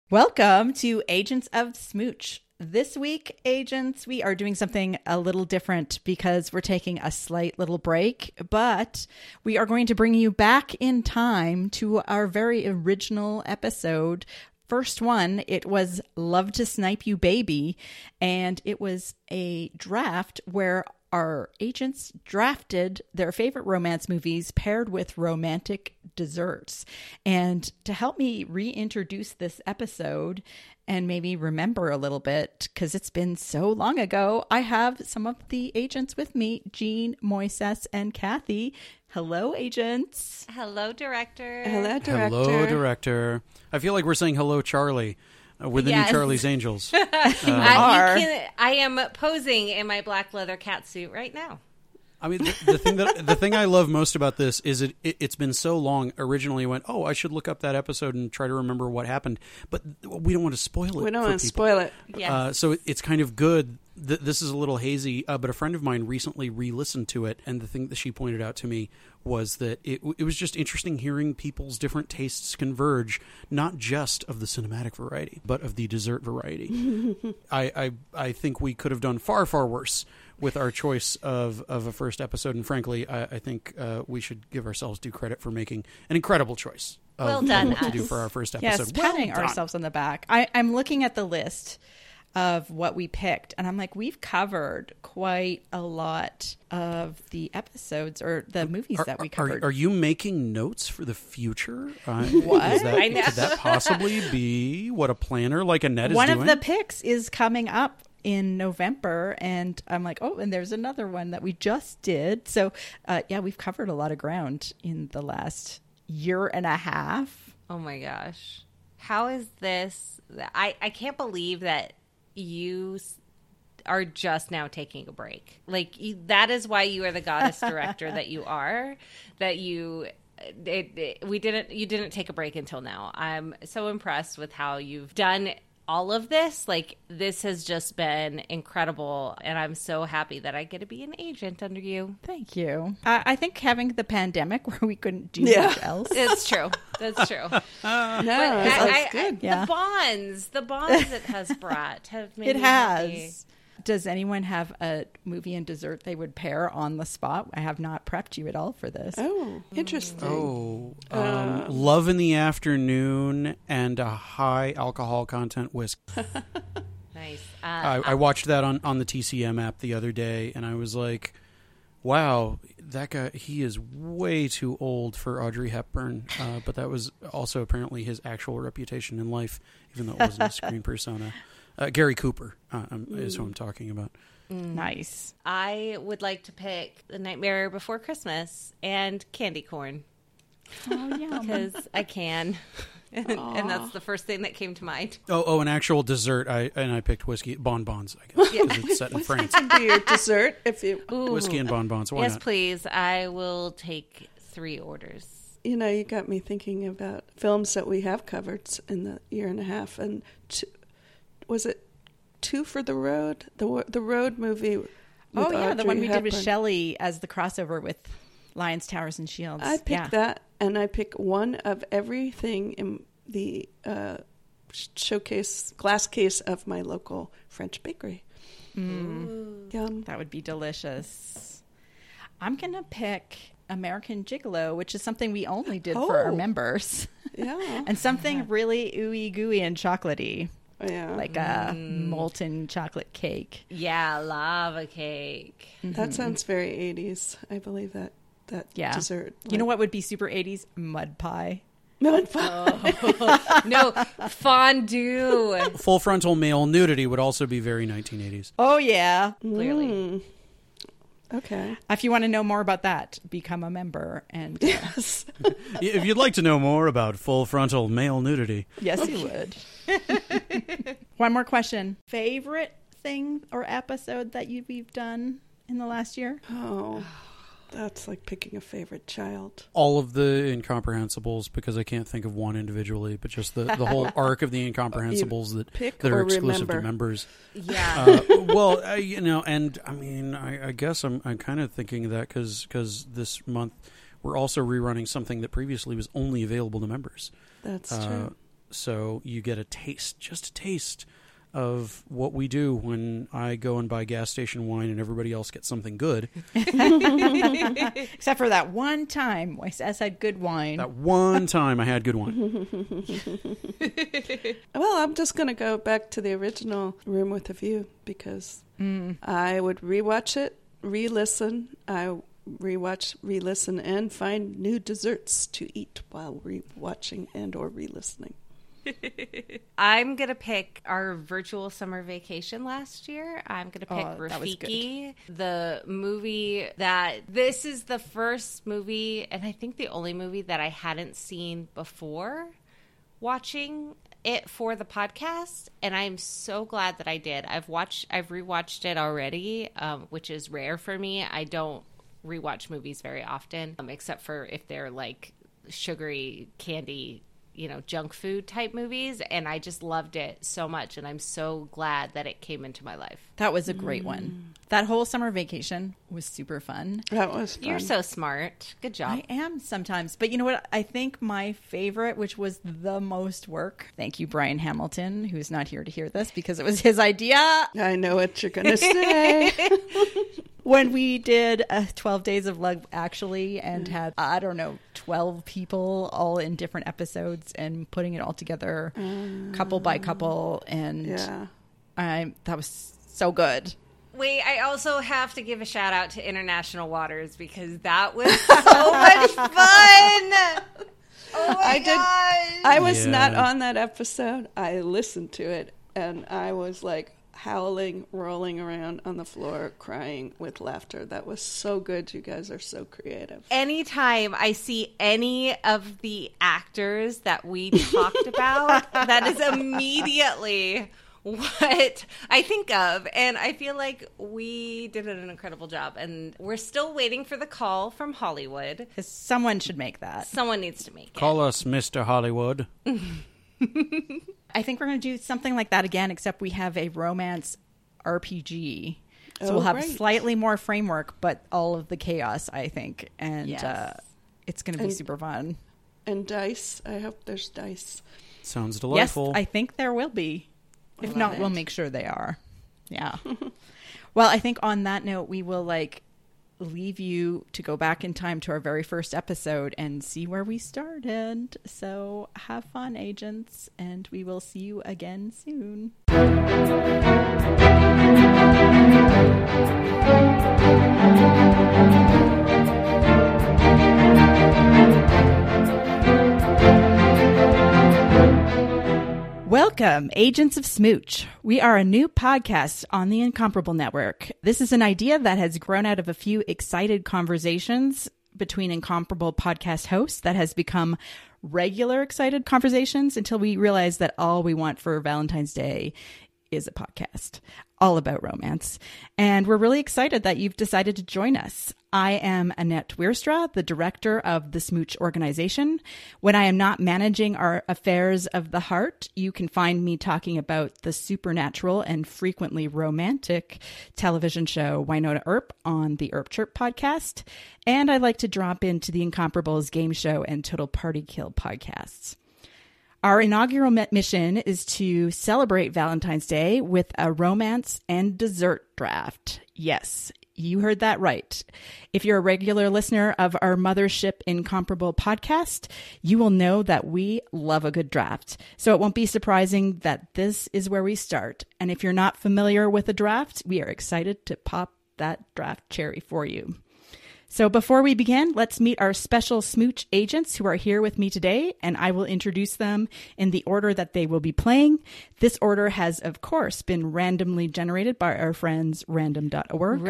Welcome to Agents of Smooch. This week, agents, we are doing something a little different because we're taking a slight little break, but we are going to bring you back in time to our very original episode. First one, it was Love to Snipe You Baby, and it was a draft where our agents drafted their favorite romance movies paired with romantic desserts. And to help me reintroduce this episode and maybe remember a little bit, because it's been so long ago, I have some of the agents with me, Jean, Moises, and Kathy. Hello, agents. Hello, director. Hello, director. Hello, director. I feel like we're saying hello, Charlie. With the new Charlie's Angels. I am posing in my black leather cat suit right now. I mean, the thing I love most about this is it's been so long. Originally, I went, I should look up that episode and try to remember what happened. But we don't want to spoil it. We don't want to spoil it. Yes. So it's kind of good. This is a little hazy, but a friend of mine recently re-listened to it, and the thing that she pointed out to me was that it was just interesting hearing people's different tastes converge, not just of the cinematic variety, but of the dessert variety. I think we could have done far, far worse with our choice of a first episode, and frankly, I think we should give ourselves due credit for making an incredible choice. Well done, what to do for our first episode. Yes, patting ourselves on the back. I'm looking at the list of what we picked, and I'm like, we've covered quite a lot of the episodes or the movies that we covered. Are you making notes for the future? What? I know. Could that possibly be what a planner like Annette is One doing? of the picks is coming up in November, and I'm like, and there's another one that we just did. So, we've covered a lot of ground in the last year and a half. Oh my gosh. How is this? I can't believe that you are just now taking a break. Like, that is why you are the goddess director that you are, that you didn't take a break until now. I'm so impressed with how you've done all of this. Like, this has just been incredible, and I'm so happy that I get to be an agent under you. Thank you. I think having the pandemic where we couldn't do much else. It's true. That's true. That's good. Yeah. The bonds it has brought have made me has. happy. Does anyone have a movie and dessert they would pair on the spot? I have not prepped you at all for this. Oh, interesting. Love in the Afternoon and a high alcohol content whiskey. Nice. I watched that on the TCM app the other day, and I was like, wow, that guy, he is way too old for Audrey Hepburn. But that was also apparently his actual reputation in life, even though it wasn't a screen persona. Gary Cooper is who I'm talking about. Nice. I would like to pick The Nightmare Before Christmas and candy corn. Oh, yeah. Because I can. And that's the first thing that came to mind. An actual dessert. I picked whiskey bonbons, I guess, because it's set in France. Can be your dessert if you. Whiskey and bonbons. Why Yes, not? please. I will take 3 orders. You know, you got me thinking about films that we have covered in the year and a half, and was it Two for the Road? The Road movie. With The Audrey one we did with Hepburn. Shelley as the crossover with Lions, Towers, and Shields. I picked that, and I pick one of everything in the glass case of my local French bakery. Yum. That would be delicious. I'm going to pick American Gigolo, which is something we only did for our members. Yeah. And something really ooey gooey and chocolatey. Yeah. Like a molten chocolate cake. Yeah, lava cake. That sounds very 80s. I believe that dessert. You know what would be super 80s? Mud pie. Mud pie. No, fondue. Full frontal male nudity would also be very 1980s. Oh, yeah. Clearly. Okay. If you want to know more about that, become a member. And Yes. If you'd like to know more about full frontal male nudity. yes, you would. One more question. Favorite thing or episode that we've done in the last year? Oh, that's like picking a favorite child. All of the Incomprehensibles, because I can't think of one individually, but just the whole arc of the Incomprehensibles that are exclusive to members. Yeah. And I mean, I guess I'm kind of thinking of that because this month we're also rerunning something that previously was only available to members. That's true. So you get just a taste of what we do when I go and buy gas station wine and everybody else gets something good. Except for that one time Moises had good wine. That one time I had good wine. Well, I'm just going to go back to the original Room with a View because I would rewatch it, re-listen. I rewatch, re-listen, and find new desserts to eat while rewatching and or re-listening. I'm going to pick our virtual summer vacation last year. I'm going to pick Rafiki, the movie this is the first movie, and I think the only movie that I hadn't seen before watching it for the podcast, and I'm so glad that I did. I've rewatched it already, which is rare for me. I don't rewatch movies very often, except for if they're like sugary candy, junk food type movies, and I just loved it so much, and I'm so glad that it came into my life. That was a great one. That whole summer vacation was super fun. That was fun. You're so smart. Good job. I am sometimes. But you know what? I think my favorite, which was the most work, thank you, Brian Hamilton, who's not here to hear this because it was his idea. I know what you're going to say. When we did 12 Days of Love Actually and had, 12 people all in different episodes and putting it all together couple by couple. And that was so good. Wait, I also have to give a shout out to International Waters because that was so much fun. Oh my gosh. I was not on that episode. I listened to it and I was like howling, rolling around on the floor, crying with laughter. That was so good. You guys are so creative. Anytime I see any of the actors that we talked about, that is immediately what I think of. And I feel like we did an incredible job. And we're still waiting for the call from Hollywood. Someone should make that. Someone needs to make it. Call us Mr. Hollywood. I think we're going to do something like that again, except we have a romance RPG. So we'll have slightly more framework, but all of the chaos, I think. And it's going to be super fun. And dice. I hope there's dice. Sounds delightful. Yes, I think there will be. If not, we'll make sure they are. Yeah. Well, I think on that note, we will leave you to go back in time to our very first episode and see where we started. So have fun, agents, and we will see you again soon. Welcome, Agents of Smooch. We are a new podcast on the Incomparable Network. This is an idea that has grown out of a few excited conversations between Incomparable podcast hosts that has become regular excited conversations until we realize that all we want for Valentine's Day is a podcast all about romance. And we're really excited that you've decided to join us. I am Annette Weerstra, the director of the Smooch organization. When I am not managing our affairs of the heart, you can find me talking about the supernatural and frequently romantic television show Wynonna Earp on the Earp Chirp podcast. And I like to drop into the Incomparables game show and Total Party Kill podcasts. Our inaugural mission is to celebrate Valentine's Day with a romance and dessert draft. Yes, you heard that right. If you're a regular listener of our Mothership Incomparable podcast, you will know that we love a good draft. So it won't be surprising that this is where we start. And if you're not familiar with a draft, we are excited to pop that draft cherry for you. So before we begin, let's meet our special Smooch agents who are here with me today, and I will introduce them in the order that they will be playing. This order has, of course, been randomly generated by our friends random.org.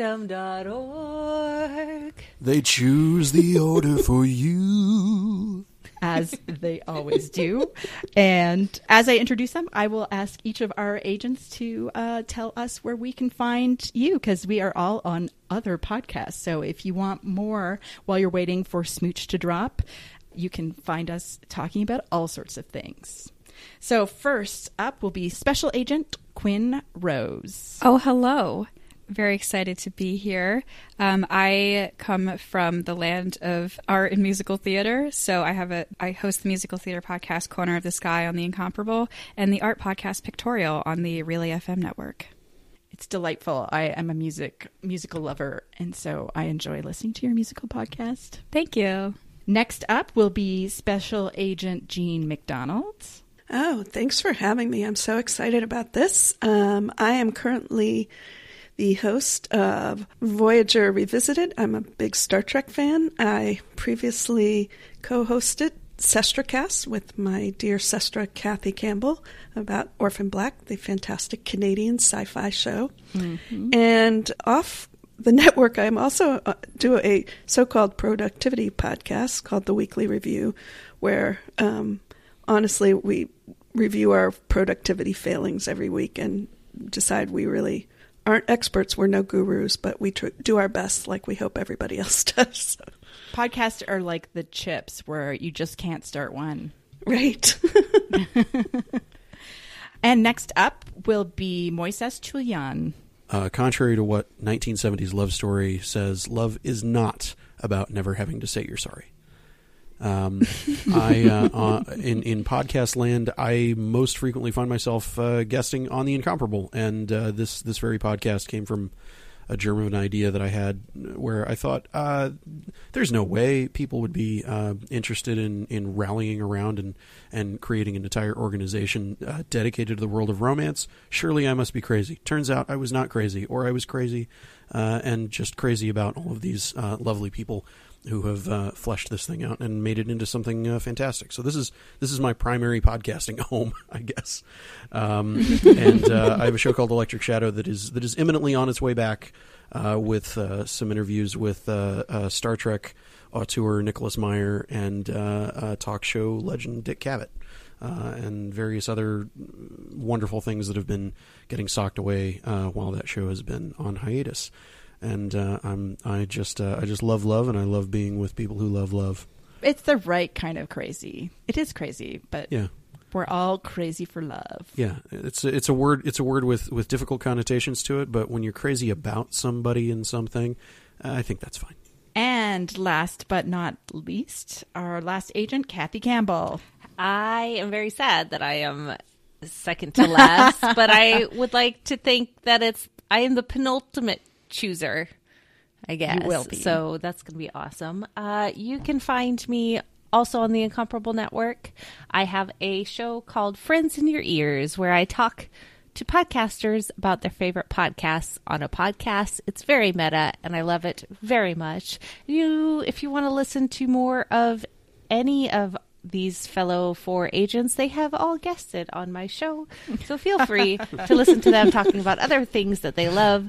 Random.org. They choose the order for you. As they always do. And as I introduce them, I will ask each of our agents to tell us where we can find you, because we are all on other podcasts. So if you want more while you're waiting for Smooch to drop, you can find us talking about all sorts of things. So first up will be Special Agent Quinn Rose. Oh, hello. very excited to be here. I come from the land of art and musical theater, so I host the musical theater podcast Corner of the Sky on The Incomparable and the art podcast Pictorial on the Relay FM network. It's delightful. I am a musical lover, and so I enjoy listening to your musical podcast. Thank you. Next up will be Special Agent Jean McDonald. Oh, thanks for having me. I'm so excited about this. I am currently the host of Voyager Revisited. I'm a big Star Trek fan. I previously co-hosted SestraCast with my dear sestra Kathy Campbell about Orphan Black, the fantastic Canadian sci-fi show. Mm-hmm. And off the network, I'm also do a so-called productivity podcast called The Weekly Review, where honestly we review our productivity failings every week and decide we really aren't experts. We're no gurus, but we do our best like we hope everybody else does. Podcasts are like the chips where you just can't start one. Right. And next up will be Moises Chulian. Contrary to what 1970s Love Story says, love is not about never having to say you're sorry. In podcast land, I most frequently find myself guesting on The Incomparable, and this very podcast came from a German idea that I had where I thought there's no way people would be interested in rallying around and creating an entire organization dedicated to the world of romance. Surely I must be crazy. Turns out I was not crazy, or I was crazy and just crazy about all of these lovely people who have fleshed this thing out and made it into something fantastic. So this is my primary podcasting home, I guess. And I have a show called Electric Shadow that is imminently on its way back with some interviews with Star Trek auteur Nicholas Meyer and talk show legend Dick Cavett. And various other wonderful things that have been getting socked away while that show has been on hiatus. And I just love, and I love being with people who love. It's the right kind of crazy. It is crazy, but yeah, we're all crazy for love. Yeah, it's a word with difficult connotations to it. But when you're crazy about somebody and something, I think that's fine. And last but not least, our last agent, Kathy Campbell. I am very sad that I am second to last, but I would like to think that I am the penultimate chooser, I guess. You will be. So that's going to be awesome. You can find me also on the Incomparable Network. I have a show called Friends in Your Ears where I talk to podcasters about their favorite podcasts on a podcast. It's very meta and I love it very much. If you want to listen to more of any of these fellow 4 agents, they have all guested on my show. So feel free to listen to them talking about other things that they love.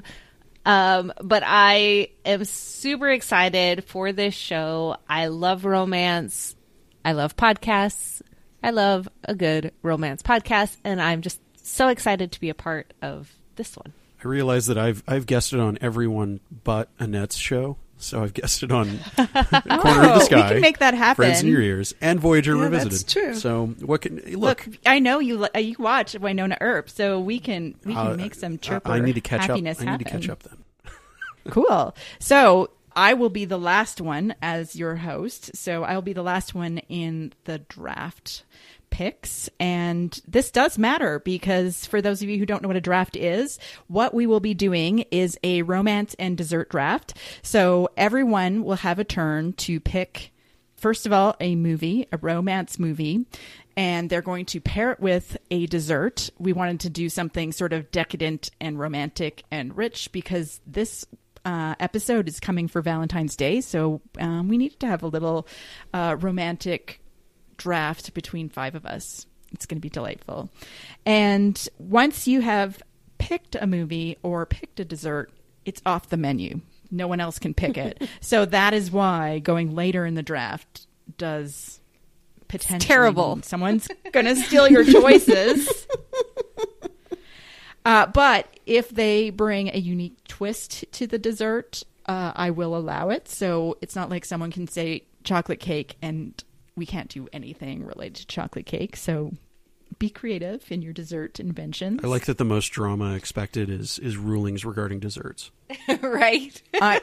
But I am super excited for this show. I love romance. I love podcasts. I love a good romance podcast. And I'm just so excited to be a part of this one. I realize that I've guested on everyone but Annette's show. So I've guessed it on Corner of the Sky. We can make that happen. Friends in Your Ears, and Voyager Revisited. That's true. So what can look? I know you watch Winona Earp, so we can make some chirper I need to catch happiness up. I happen. need to catch up then. Cool. So I will be the last one as your host. So I'll be the last one in the draft picks. And this does matter because for those of you who don't know what a draft is, what we will be doing is a romance and dessert draft. So everyone will have a turn to pick, first of all, a romance movie, and they're going to pair it with a dessert. We wanted to do something sort of decadent and romantic and rich because this episode is coming for Valentine's Day. So we needed to have a little romantic draft between 5 of us. It's going to be delightful. And once you have picked a movie or picked a dessert, it's off the menu. No one else can pick it. So that is why going later in the draft does potentially terrible. mean someone's going to steal your choices. But if they bring a unique twist to the dessert, I will allow it. So it's not like someone can say chocolate cake and we can't do anything related to chocolate cake. So be creative in your dessert inventions. I like that the most drama expected is rulings regarding desserts. Right.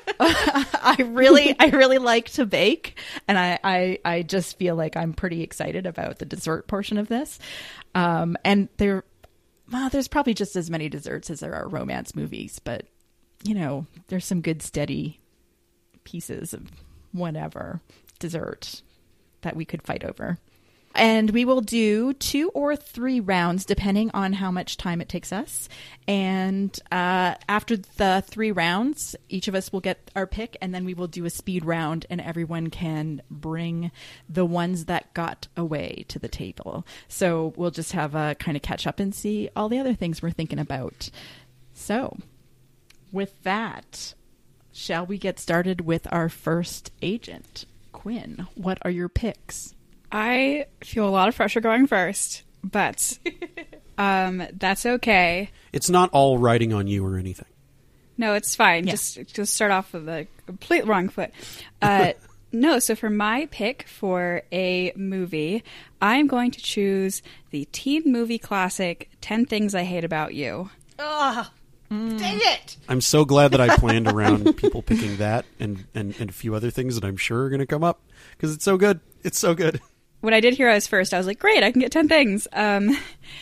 I really like to bake, and I just feel like I'm pretty excited about the dessert portion of this. And there's probably just as many desserts as there are romance movies, but there's some good steady pieces of whatever dessert that we could fight over. And we will do 2 or 3 rounds depending on how much time it takes us. And after the 3 rounds, each of us will get our pick, and then we will do a speed round, and everyone can bring the ones that got away to the table. So we'll just have a kind of catch up and see all the other things we're thinking about. So with that, shall we get started with our first agent? Quinn, what are your picks? I feel a lot of pressure going first, but that's okay. It's not all riding on you or anything. No, it's fine. Yeah. Just start off with a complete wrong foot. No, so for my pick for a movie, I'm going to choose the teen movie classic 10 Things I Hate About You. Oh, dang it. I'm so glad that I planned around people picking that and a few other things that I'm sure are going to come up because it's so good. It's so good. When I did Heroes first, I was like, great, I can get 10 things. 10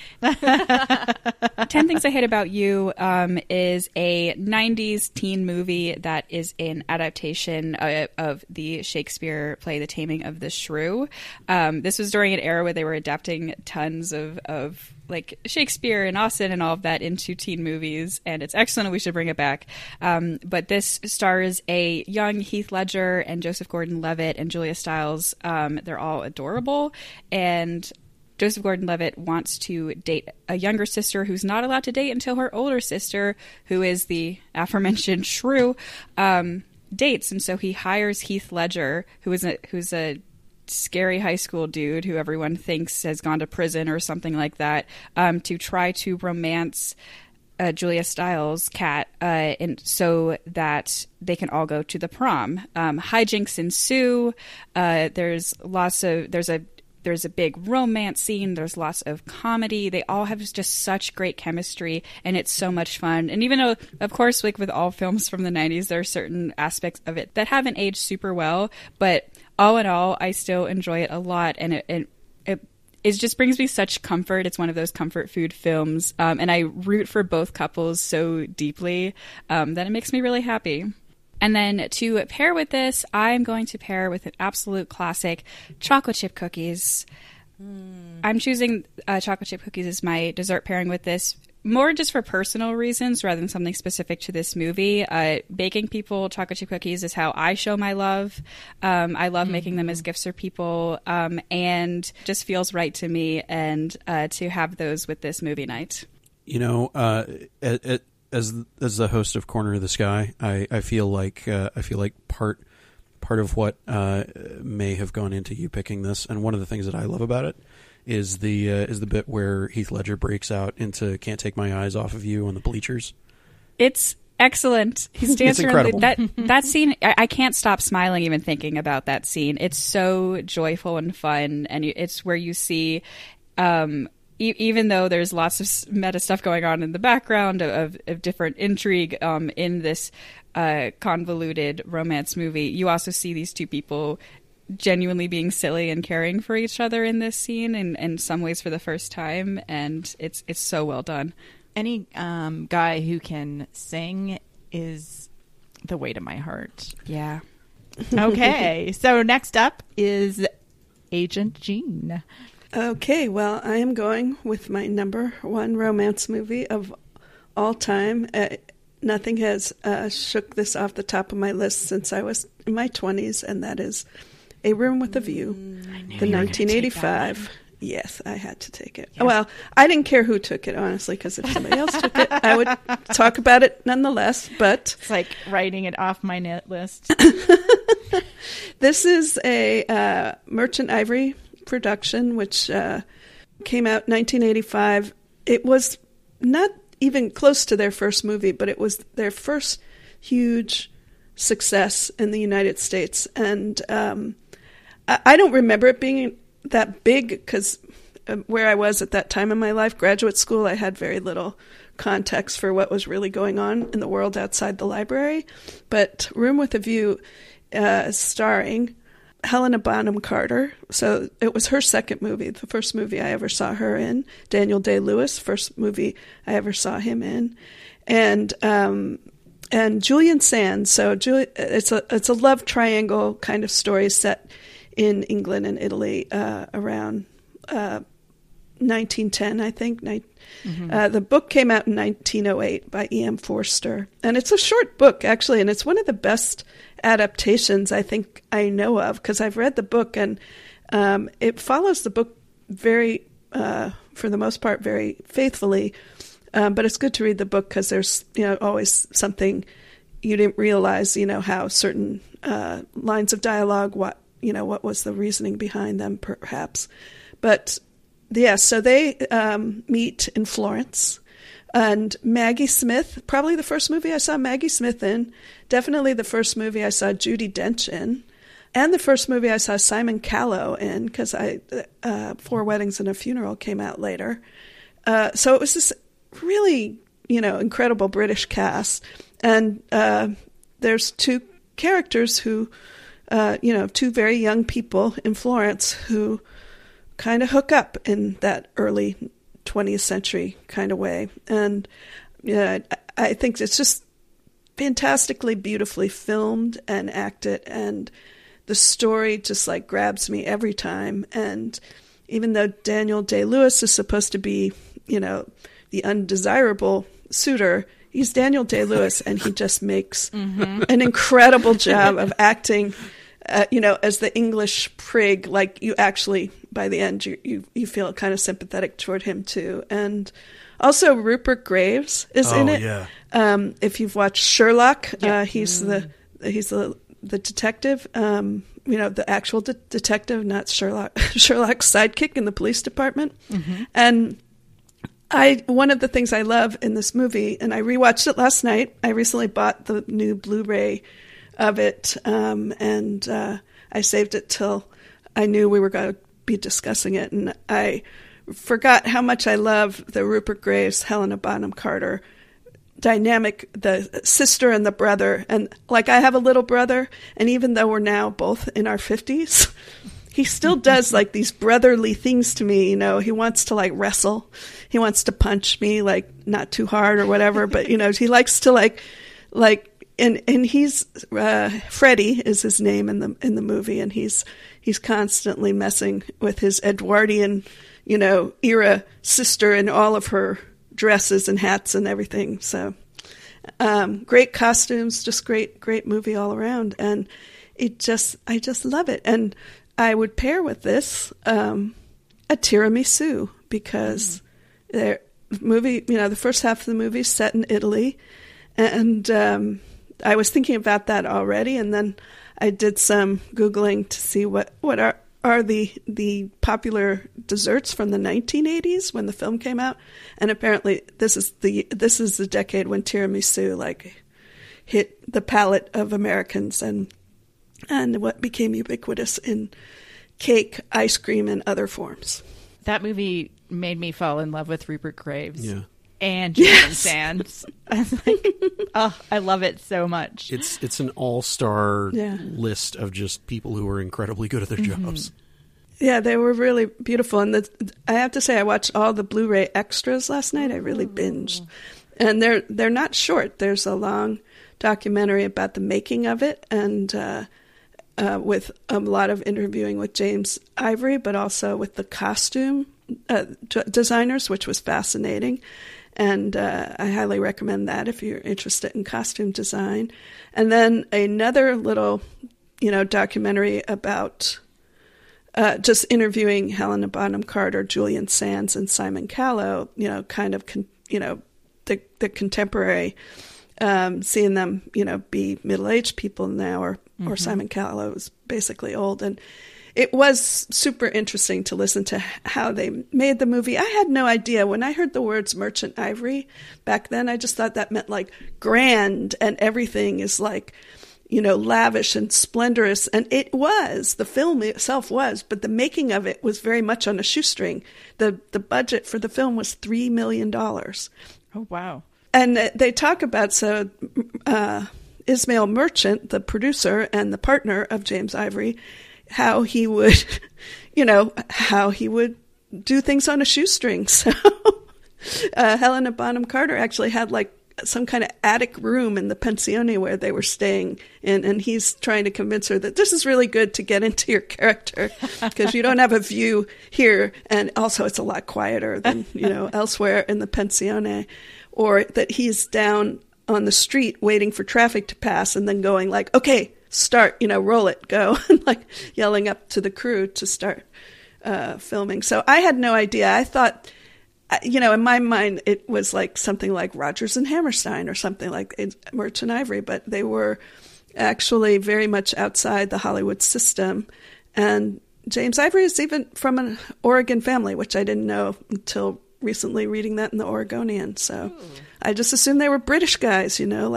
Things I Hate About You is a 90s teen movie that is an adaptation of the Shakespeare play The Taming of the Shrew. This was during an era where they were adapting tons of like Shakespeare and Austen and all of that into teen movies, and it's excellent and we should bring it back. But this stars a young Heath Ledger and Joseph Gordon-Levitt and Julia Stiles. They're all adorable, and Joseph Gordon-Levitt wants to date a younger sister who's not allowed to date until her older sister, who is the aforementioned shrew, dates. And so he hires Heath Ledger, who's a scary high school dude who everyone thinks has gone to prison or something like that, to try to romance Julia Stiles, Kat, and so that they can all go to the prom. Hijinks ensue. There's a big romance scene. There's lots of comedy. They all have just such great chemistry, and it's so much fun. And even though, of course, like with all films from the 90s, there are certain aspects of it that haven't aged super well, but all in all, I still enjoy it a lot, and it just brings me such comfort. It's one of those comfort food films, and I root for both couples so deeply that it makes me really happy. And then to pair with this, I'm going to pair with an absolute classic, chocolate chip cookies. I'm choosing chocolate chip cookies as my dessert pairing with this, more just for personal reasons rather than something specific to this movie. Baking people chocolate chip cookies is how I show my love. I love making them as gifts for people, and just feels right to me, and to have those with this movie night. As the host of Corner of the Sky, I feel like part of what may have gone into you picking this, and one of the things that I love about it is the bit where Heath Ledger breaks out into "Can't Take My Eyes Off of You" on the bleachers. It's excellent. He stands It's incredible. That scene. I can't stop smiling even thinking about that scene. It's so joyful and fun, and it's where you see. Even though there's lots of meta stuff going on in the background of different intrigue in this convoluted romance movie, you also see these two people genuinely being silly and caring for each other in this scene, and in some ways for the first time, and it's so well done. Any guy who can sing is the way to my heart. Yeah. Okay, so next up is Agent Jean. Okay, well, I am going with my number 1 romance movie of all time. Nothing has shook this off the top of my list since I was in my 20s, and that is A Room with a View, the 1985. Yes, I had to take it. Yeah. Well, I didn't care who took it, honestly, because if somebody else took it, I would talk about it nonetheless. But it's like writing it off my net list. This is a Merchant Ivory production, which came out in 1985. It was not even close to their first movie, but it was their first huge success in the United States. And I don't remember it being that big because where I was at that time in my life, graduate school, I had very little context for what was really going on in the world outside the library. But Room with a View, starring Helena Bonham Carter. So it was her second movie, the first movie I ever saw her in. Daniel Day-Lewis, first movie I ever saw him in. And Julian Sands. So it's a love triangle kind of story set in England and Italy around 1910, I think. The book came out in 1908 by E.M. Forster. And it's a short book, actually, and it's one of the best adaptations I think I know of, because I've read the book, and it follows the book very, for the most part, very faithfully. But it's good to read the book because there's, always something you didn't realize, how certain lines of dialogue, what was the reasoning behind them, perhaps. But yes, so they meet in Florence. And Maggie Smith, probably the first movie I saw Maggie Smith in, definitely the first movie I saw Judi Dench in, and the first movie I saw Simon Callow in, because Four Weddings and a Funeral came out later. So it was this really, incredible British cast. And there's two characters who, two very young people in Florence who kind of hook up in that early 20th century kind of way. And I think it's just fantastically beautifully filmed and acted, and the story just like grabs me every time. And even though Daniel Day-Lewis is supposed to be, the undesirable suitor, he's Daniel Day-Lewis, and he just makes an incredible job of acting, as the English prig. Like, you actually, by the end, you feel kind of sympathetic toward him too. And also Rupert Graves is in it. Yeah. If you've watched Sherlock, he's the detective. The actual detective, not Sherlock. Sherlock's sidekick in the police department. And one of the things I love in this movie, and I rewatched it last night. I recently bought the new Blu-ray of it, and I saved it till I knew we were going to be discussing it, and I forgot how much I love the Rupert Graves, Helena Bonham Carter dynamic, the sister and the brother. And like, I have a little brother, and even though we're now both in our 50s, he still does like these brotherly things to me. He wants to like wrestle, he wants to punch me, like not too hard or whatever, but he likes to like. And he's Freddie is his name in the movie, and he's constantly messing with his Edwardian, era sister in all of her dresses and hats and everything. So great costumes, just great movie all around, and I just love it. And I would pair with this a tiramisu, because the movie, the first half of the movie is set in Italy, and I was thinking about that already, and then I did some Googling to see what are the popular desserts from the 1980s when the film came out, and apparently this is the decade when tiramisu like hit the palate of Americans and what became ubiquitous in cake, ice cream, and other forms. That movie made me fall in love with Rupert Graves. Yeah. And Julian Sands. I was like, I love it so much. It's an all-star list of just people who are incredibly good at their jobs. Yeah, they were really beautiful. And I have to say, I watched all the Blu-ray extras last night. I really binged. And they're not short. There's a long documentary about the making of it, and with a lot of interviewing with James Ivory, but also with the costume designers, which was fascinating. And I highly recommend that if you're interested in costume design. And then another little, documentary about just interviewing Helena Bonham Carter, Julian Sands, and Simon Callow, kind of, the contemporary, seeing them, be middle-aged people now, or Simon Callow is basically old. And it was super interesting to listen to how they made the movie. I had no idea. When I heard the words merchant ivory back then, I just thought that meant like grand, and everything is like, lavish and splendorous. And it was, the film itself was, but the making of it was very much on a shoestring. The budget for the film was $3 million. Oh, wow. And they talk about, Ismail Merchant, the producer and the partner of James Ivory, how he would, how he would do things on a shoestring. So Helena Bonham Carter actually had like some kind of attic room in the pensione where they were staying in, and he's trying to convince her that this is really good to get into your character because you don't have a view here, and also it's a lot quieter than elsewhere in the pensione, or that he's down on the street waiting for traffic to pass and then going like, okay, start, roll it, go, and like yelling up to the crew to start filming. So I had no idea. I thought, in my mind, it was like something like Rodgers and Hammerstein or something like Merchant Ivory, but they were actually very much outside the Hollywood system. And James Ivory is even from an Oregon family, which I didn't know until recently reading that in the Oregonian. So I just assumed they were British guys,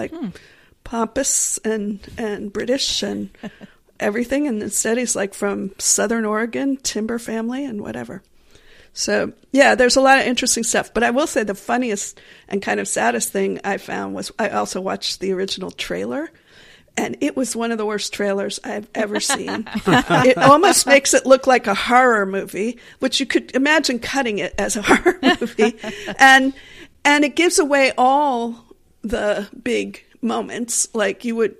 pompous and British and everything. And instead he's like from Southern Oregon, timber family and whatever. So, yeah, there's a lot of interesting stuff. But I will say the funniest and kind of saddest thing I found was I also watched the original trailer. And it was one of the worst trailers I've ever seen. It almost makes it look like a horror movie, which you could imagine cutting it as a horror movie. And it gives away all the big moments. Like you would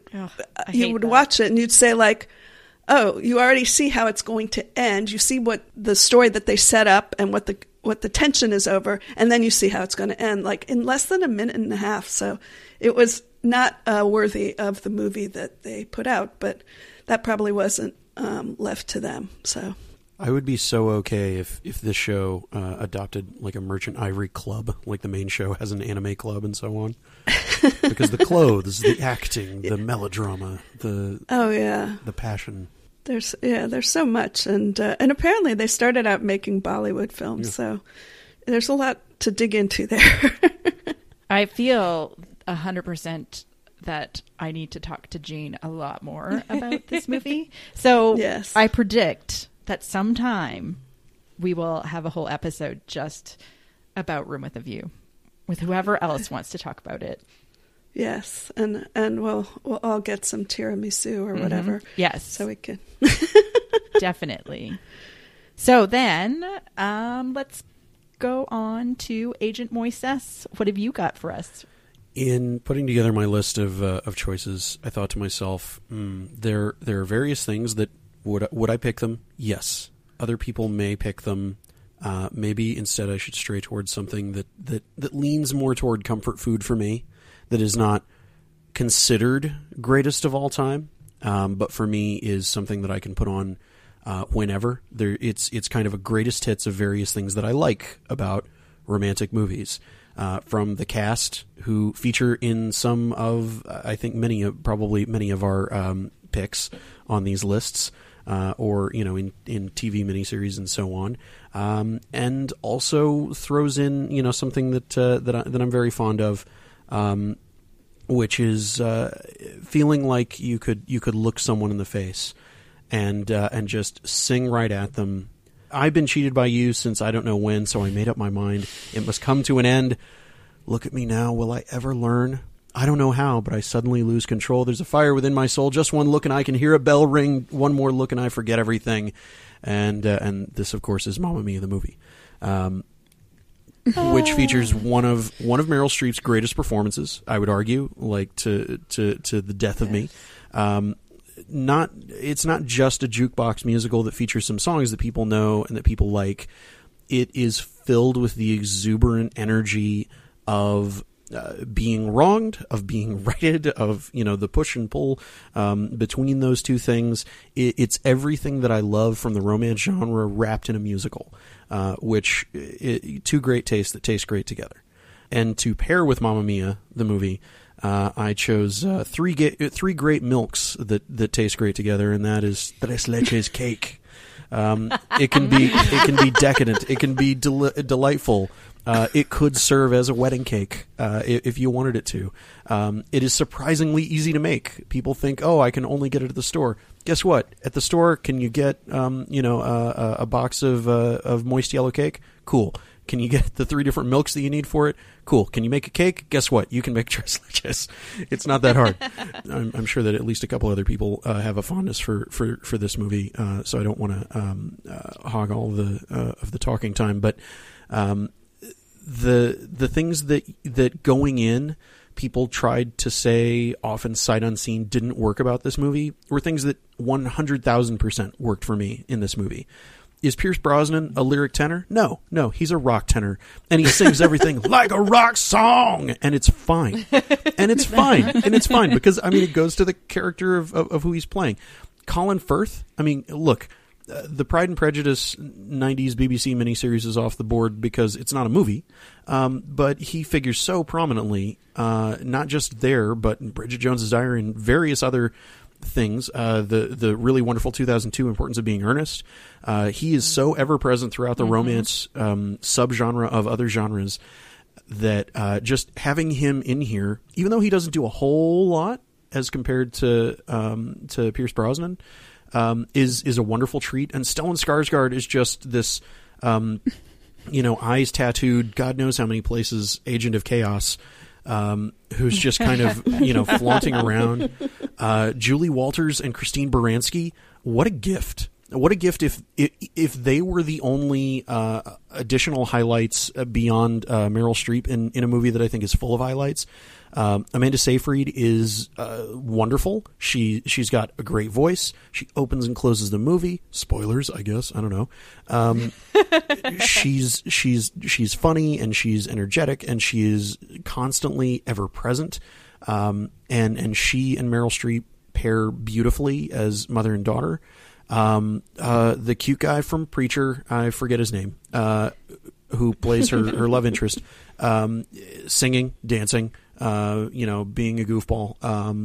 watch it and you'd say like, oh, you already see how it's going to end. You see what the story that they set up and what the tension is over, and then you see how it's going to end, like in less than a minute and a half. So it was not worthy of the movie that they put out, but that probably wasn't left to them. So I would be so okay if this show adopted like a Merchant Ivory club, like the main show has an anime club and so on. Because the clothes, the acting, the melodrama, the passion. There's so much, and apparently they started out making Bollywood films, so there's a lot to dig into there. I feel 100% that I need to talk to Jean a lot more about this movie. So yes. I predict that sometime we will have a whole episode just about Room with a View, with whoever else wants to talk about it. Yes, and we'll all get some tiramisu or whatever. Yes, so we can definitely. So then, let's go on to Agent Moises. What have you got for us? In putting together my list of choices, I thought to myself, there are various things that would I pick them? Yes. Other people may pick them. Maybe instead I should stray towards something that leans more toward comfort food for me. That is not considered greatest of all time, but for me is something that I can put on whenever. It's kind of a greatest hits of various things that I like about romantic movies. From the cast, who feature in some of, I think probably many of our picks on these lists, or in TV miniseries and so on, and also throws in something that I'm very fond of. Which is feeling like you could look someone in the face and just sing right at them. I've been cheated by you since I don't know when, so I made up my mind. It must come to an end. Look at me now. Will I ever learn? I don't know how, but I suddenly lose control. There's a fire within my soul. Just one look and I can hear a bell ring. One more look and I forget everything. And this, of course, is Mamma Mia, the movie. Which features one of Meryl Streep's greatest performances, I would argue, like to the death of me. It's not just a jukebox musical that features some songs that people know and that people like. It is filled with the exuberant energy of being wronged, of being righted, of the push and pull between those two things. It's everything that I love from the romance genre wrapped in a musical. Which two great tastes that taste great together. And to pair with Mamma Mia, the movie, I chose three great milks that taste great together, and that is Tres Leches cake. It can be decadent, it can be delightful, It could serve as a wedding cake if you wanted it to. It is surprisingly easy to make. People think, oh, I can only get it at the store. Guess what? At the store, can you get a box of moist yellow cake? Cool. Can you get the 3 different milks that you need for it? Cool. Can you make a cake? Guess what? You can make tres leches. It's not that hard. I'm sure that at least a couple other people have a fondness for this movie, so I don't want to hog all of the talking time. But the things that going in people tried to say, often sight unseen, didn't work about this movie were things that 100,000% worked for me in this movie. Is Pierce Brosnan a lyric tenor? No, he's a rock tenor. And he sings everything like a rock song. And it's fine. And it's fine because, I mean, it goes to the character of who he's playing. Colin Firth, I mean, look, the Pride and Prejudice 90s BBC miniseries is off the board because it's not a movie. But he figures so prominently, not just there, but in Bridget Jones's Diary and various other things, the really wonderful 2002 Importance of Being Earnest. He is so ever present throughout the romance subgenre of other genres that just having him in here, even though he doesn't do a whole lot as compared to Pierce Brosnan, is a wonderful treat. And Stellan Skarsgård is just this eyes tattooed, God knows how many places, agent of chaos, who's just kind of, flaunting around. Julie Walters and Christine Baranski, what a gift. What a gift if they were the only additional highlights beyond Meryl Streep in a movie that I think is full of highlights. Amanda Seyfried is wonderful. She's got a great voice. She opens and closes the movie. Spoilers, I guess. I don't know. She's funny and she's energetic and she is constantly ever present. And she and Meryl Streep pair beautifully as mother and daughter. The cute guy from Preacher, I forget his name, who plays her love interest, singing, dancing, being a goofball,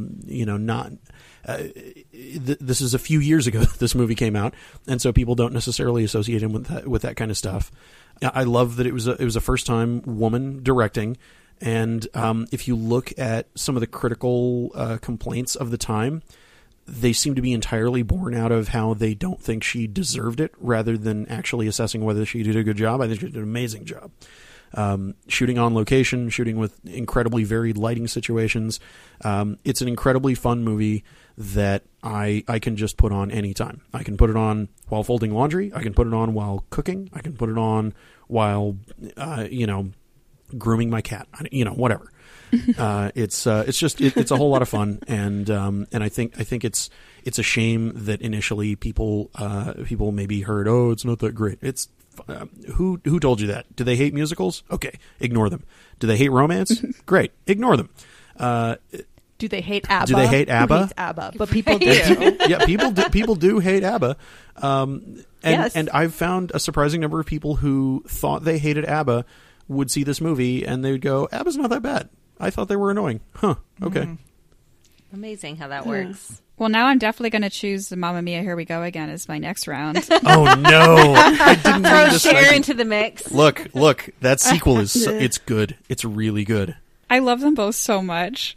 this is a few years ago that this movie came out, and so people don't necessarily associate him with that kind of stuff. I love that it was a first time woman directing, and if you look at some of the critical complaints of the time, they seem to be entirely born out of how they don't think she deserved it, rather than actually assessing whether she did a good job. I think she did an amazing job. Shooting on location, shooting with incredibly varied lighting situations. It's an incredibly fun movie that I can just put on anytime. I can put it on while folding laundry. I can put it on while cooking. I can put it on while, grooming my cat. Whatever. It's a whole lot of fun, and I think it's a shame that initially people maybe heard, oh, it's not that great. It's who told you that? Do they hate musicals? Okay, ignore them. Do they hate romance? Great, ignore them. Do they hate ABBA? Do they hate ABBA? Who hates ABBA, but people do. Yeah, people do hate ABBA. Yes. And I've found a surprising number of people who thought they hated ABBA would see this movie and they would go, ABBA's not that bad. I thought they were annoying. Huh. Okay. Mm-hmm. Amazing how that works. Well, now I'm definitely going to choose Mamma Mia, Here We Go Again as my next round. Oh, no. I didn't Throw mean to Cher say- into the mix. Look. That sequel it's good. It's really good. I love them both so much.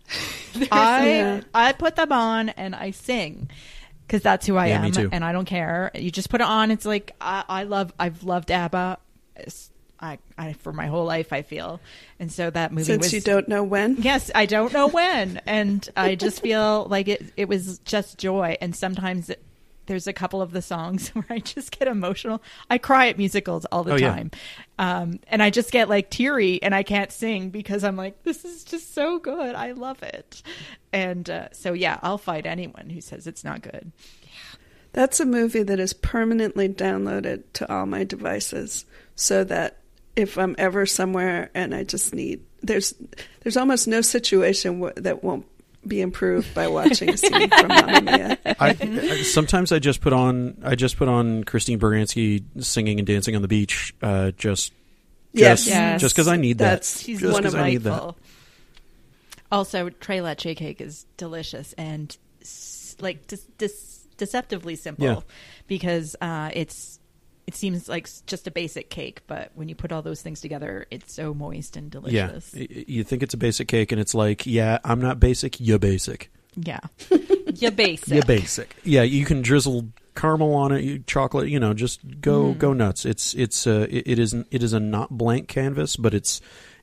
I put them on and I sing because that's who I am. Me too. And I don't care. You just put it on. It's like I've loved ABBA. I for my whole life, I feel. And so that movie Since you don't know when? Yes, I don't know when. And I just feel like it was just joy. And sometimes there's a couple of the songs where I just get emotional. I cry at musicals all the time. And I just get like teary and I can't sing because I'm like, this is just so good. I love it. And so, yeah, I'll fight anyone who says it's not good. That's a movie that is permanently downloaded to all my devices so that if I'm ever somewhere and I just need, there's almost no situation that won't be improved by watching a scene from Mamma Mia. Sometimes I just put on Christine Baranski singing and dancing on the beach, just because I need that. She's just one of my that. Also, Tres Leche cake is delicious and like deceptively simple because it's it seems like just a basic cake, but when you put all those things together, it's so moist and Yeah, delicious. you think it's a basic cake, and it's like, yeah, I'm not basic. You're basic. Yeah. You basic. You're basic. Yeah, you can drizzle caramel on it, chocolate. Just go nuts. It is a not blank canvas, but it's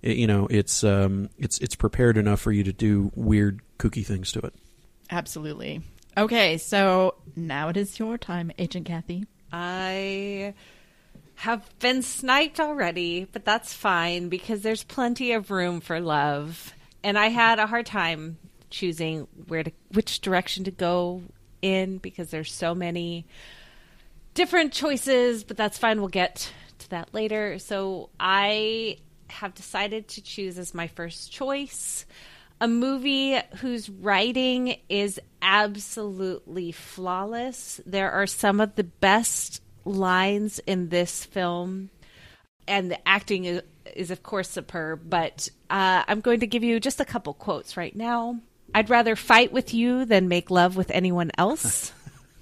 prepared enough for you to do weird kooky things to it. Absolutely. Okay, so now it is your time, Agent Kathy. I have been sniped already, but that's fine because there's plenty of room for love. And I had a hard time choosing which direction to go in because there's so many different choices, but that's fine. We'll get to that later. So I have decided to choose as my first choice a movie whose writing is absolutely flawless. There are some of the best lines in this film, and the acting is of course superb, but I'm going to give you just a couple quotes right now. I'd rather fight with you than make love with anyone else.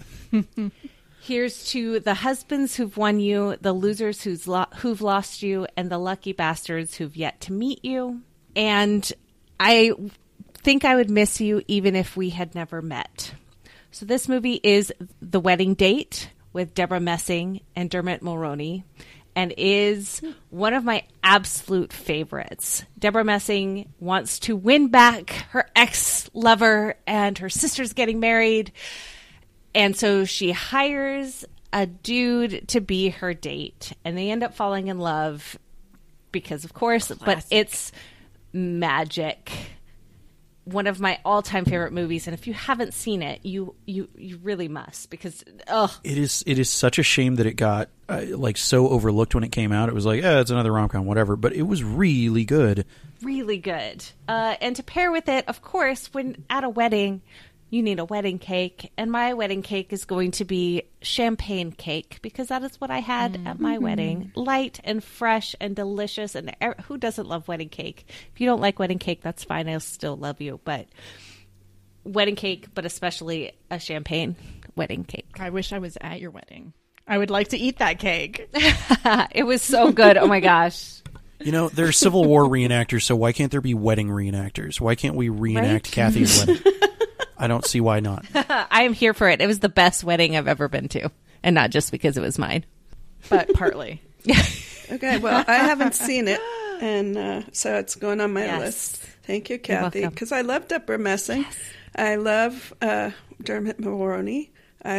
Here's to the husbands who've won you, the losers who've lost you, and the lucky bastards who've yet to meet you. And I think I would miss you even if we had never met. So this movie is The Wedding Date with Deborah Messing and Dermot Mulroney, and is one of my absolute favorites. Deborah Messing wants to win back her ex-lover, and her sister's getting married. And so she hires a dude to be her date, and they end up falling in love because, of course, Classic. But it's magic. One of my all-time favorite movies, and if you haven't seen it, you really must, because it is such a shame that it got so overlooked when it came out. It was like, it's another rom-com, whatever, but it was really good. Really good. And to pair with it, of course, when at a wedding, you need a wedding cake, and my wedding cake is going to be champagne cake, because that is what I had at my wedding. Light and fresh and delicious, and who doesn't love wedding cake? If you don't like wedding cake, that's fine. I'll still love you, but wedding cake, but especially a champagne wedding cake. I wish I was at your wedding. I would like to eat that cake. It was so good. Oh my gosh. They're Civil War reenactors, so why can't there be wedding reenactors? Why can't we reenact Right? Kathy's wedding? I don't see why not. I am here for it. It was the best wedding I've ever been to, and not just because it was mine. But partly. Okay, well, I haven't seen it, and so it's going on my Yes. list. Thank you, You're Kathy, welcome. because I love Deborah Messing. Yes. I love Dermot Mulroney.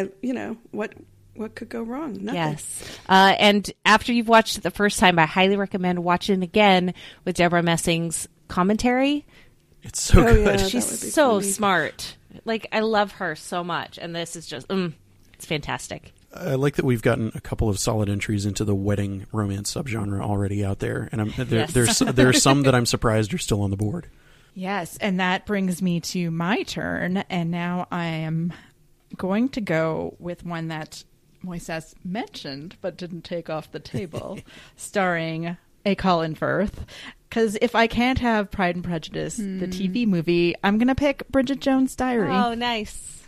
What could go wrong? Nothing. Yes. And after you've watched it the first time, I highly recommend watching it again with Deborah Messing's commentary. It's so Oh, good. yeah. That She's would be so funny. smart. Like, I love her so much. And this is just, it's fantastic. I like that we've gotten a couple of solid entries into the wedding romance subgenre already out there, and Yes. there are some that I'm surprised are still on the board. Yes, and that brings me to my turn, and now I am going to go with one that Moises mentioned but didn't take off the table, starring a Colin Firth. Because if I can't have Pride and Prejudice, the TV movie, I'm going to pick Bridget Jones' Diary. Oh, nice.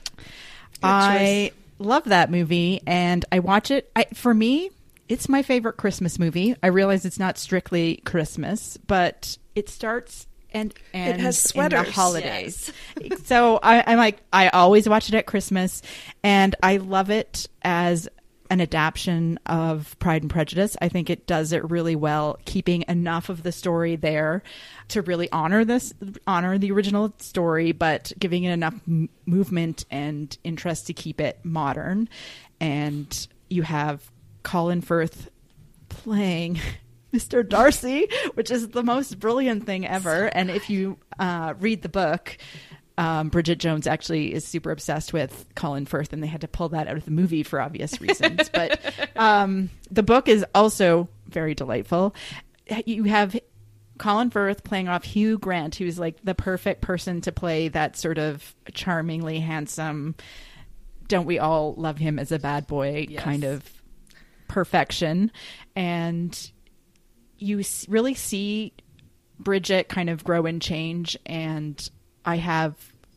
I love that movie, and I watch it. For me, it's my favorite Christmas movie. I realize it's not strictly Christmas, but it starts and It has in sweaters. the holidays. So I'm like, I always watch it at Christmas, and I love it as an adaptation of Pride and Prejudice. I think it does it really well, keeping enough of the story there to really honor the original story, but giving it enough movement and interest to keep it modern. And you have Colin Firth playing Mr. Darcy, which is the most brilliant thing ever. And if you read the book, Bridget Jones actually is super obsessed with Colin Firth, and they had to pull that out of the movie for obvious reasons. But the book is also very delightful. You have Colin Firth playing off Hugh Grant, who's like the perfect person to play that sort of charmingly handsome, don't we all love him as a bad boy kind of perfection. And you really see Bridget kind of grow and change, and I have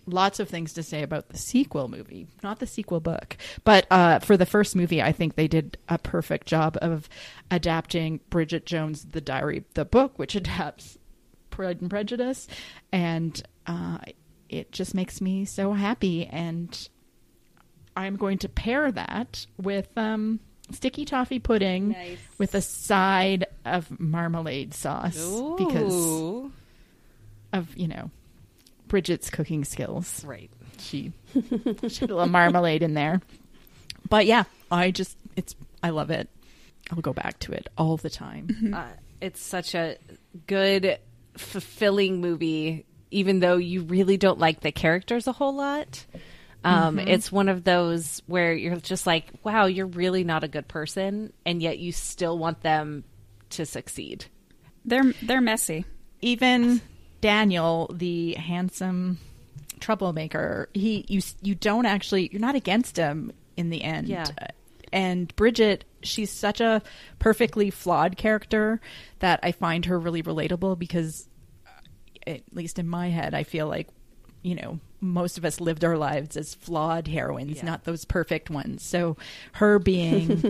lots of things to say about the sequel movie, not the sequel book. But for the first movie, I think they did a perfect job of adapting Bridget Jones' The Diary, the book, which adapts Pride and Prejudice. And it just makes me so happy. And I'm going to pair that with sticky toffee pudding with a side of marmalade sauce. Ooh. Because of, Bridget's cooking skills. Right. She had a little marmalade in there. But yeah, I love it. I'll go back to it all the time. It's such a good, fulfilling movie, even though you really don't like the characters a whole lot. It's one of those where you're just like, wow, you're really not a good person, and yet you still want them to succeed. They're messy. Even Daniel, the handsome troublemaker, you're not against him in the end. Yeah. And Bridget, she's such a perfectly flawed character that I find her really relatable because, at least in my head, I feel like, most of us lived our lives as flawed heroines, not those perfect ones. So her being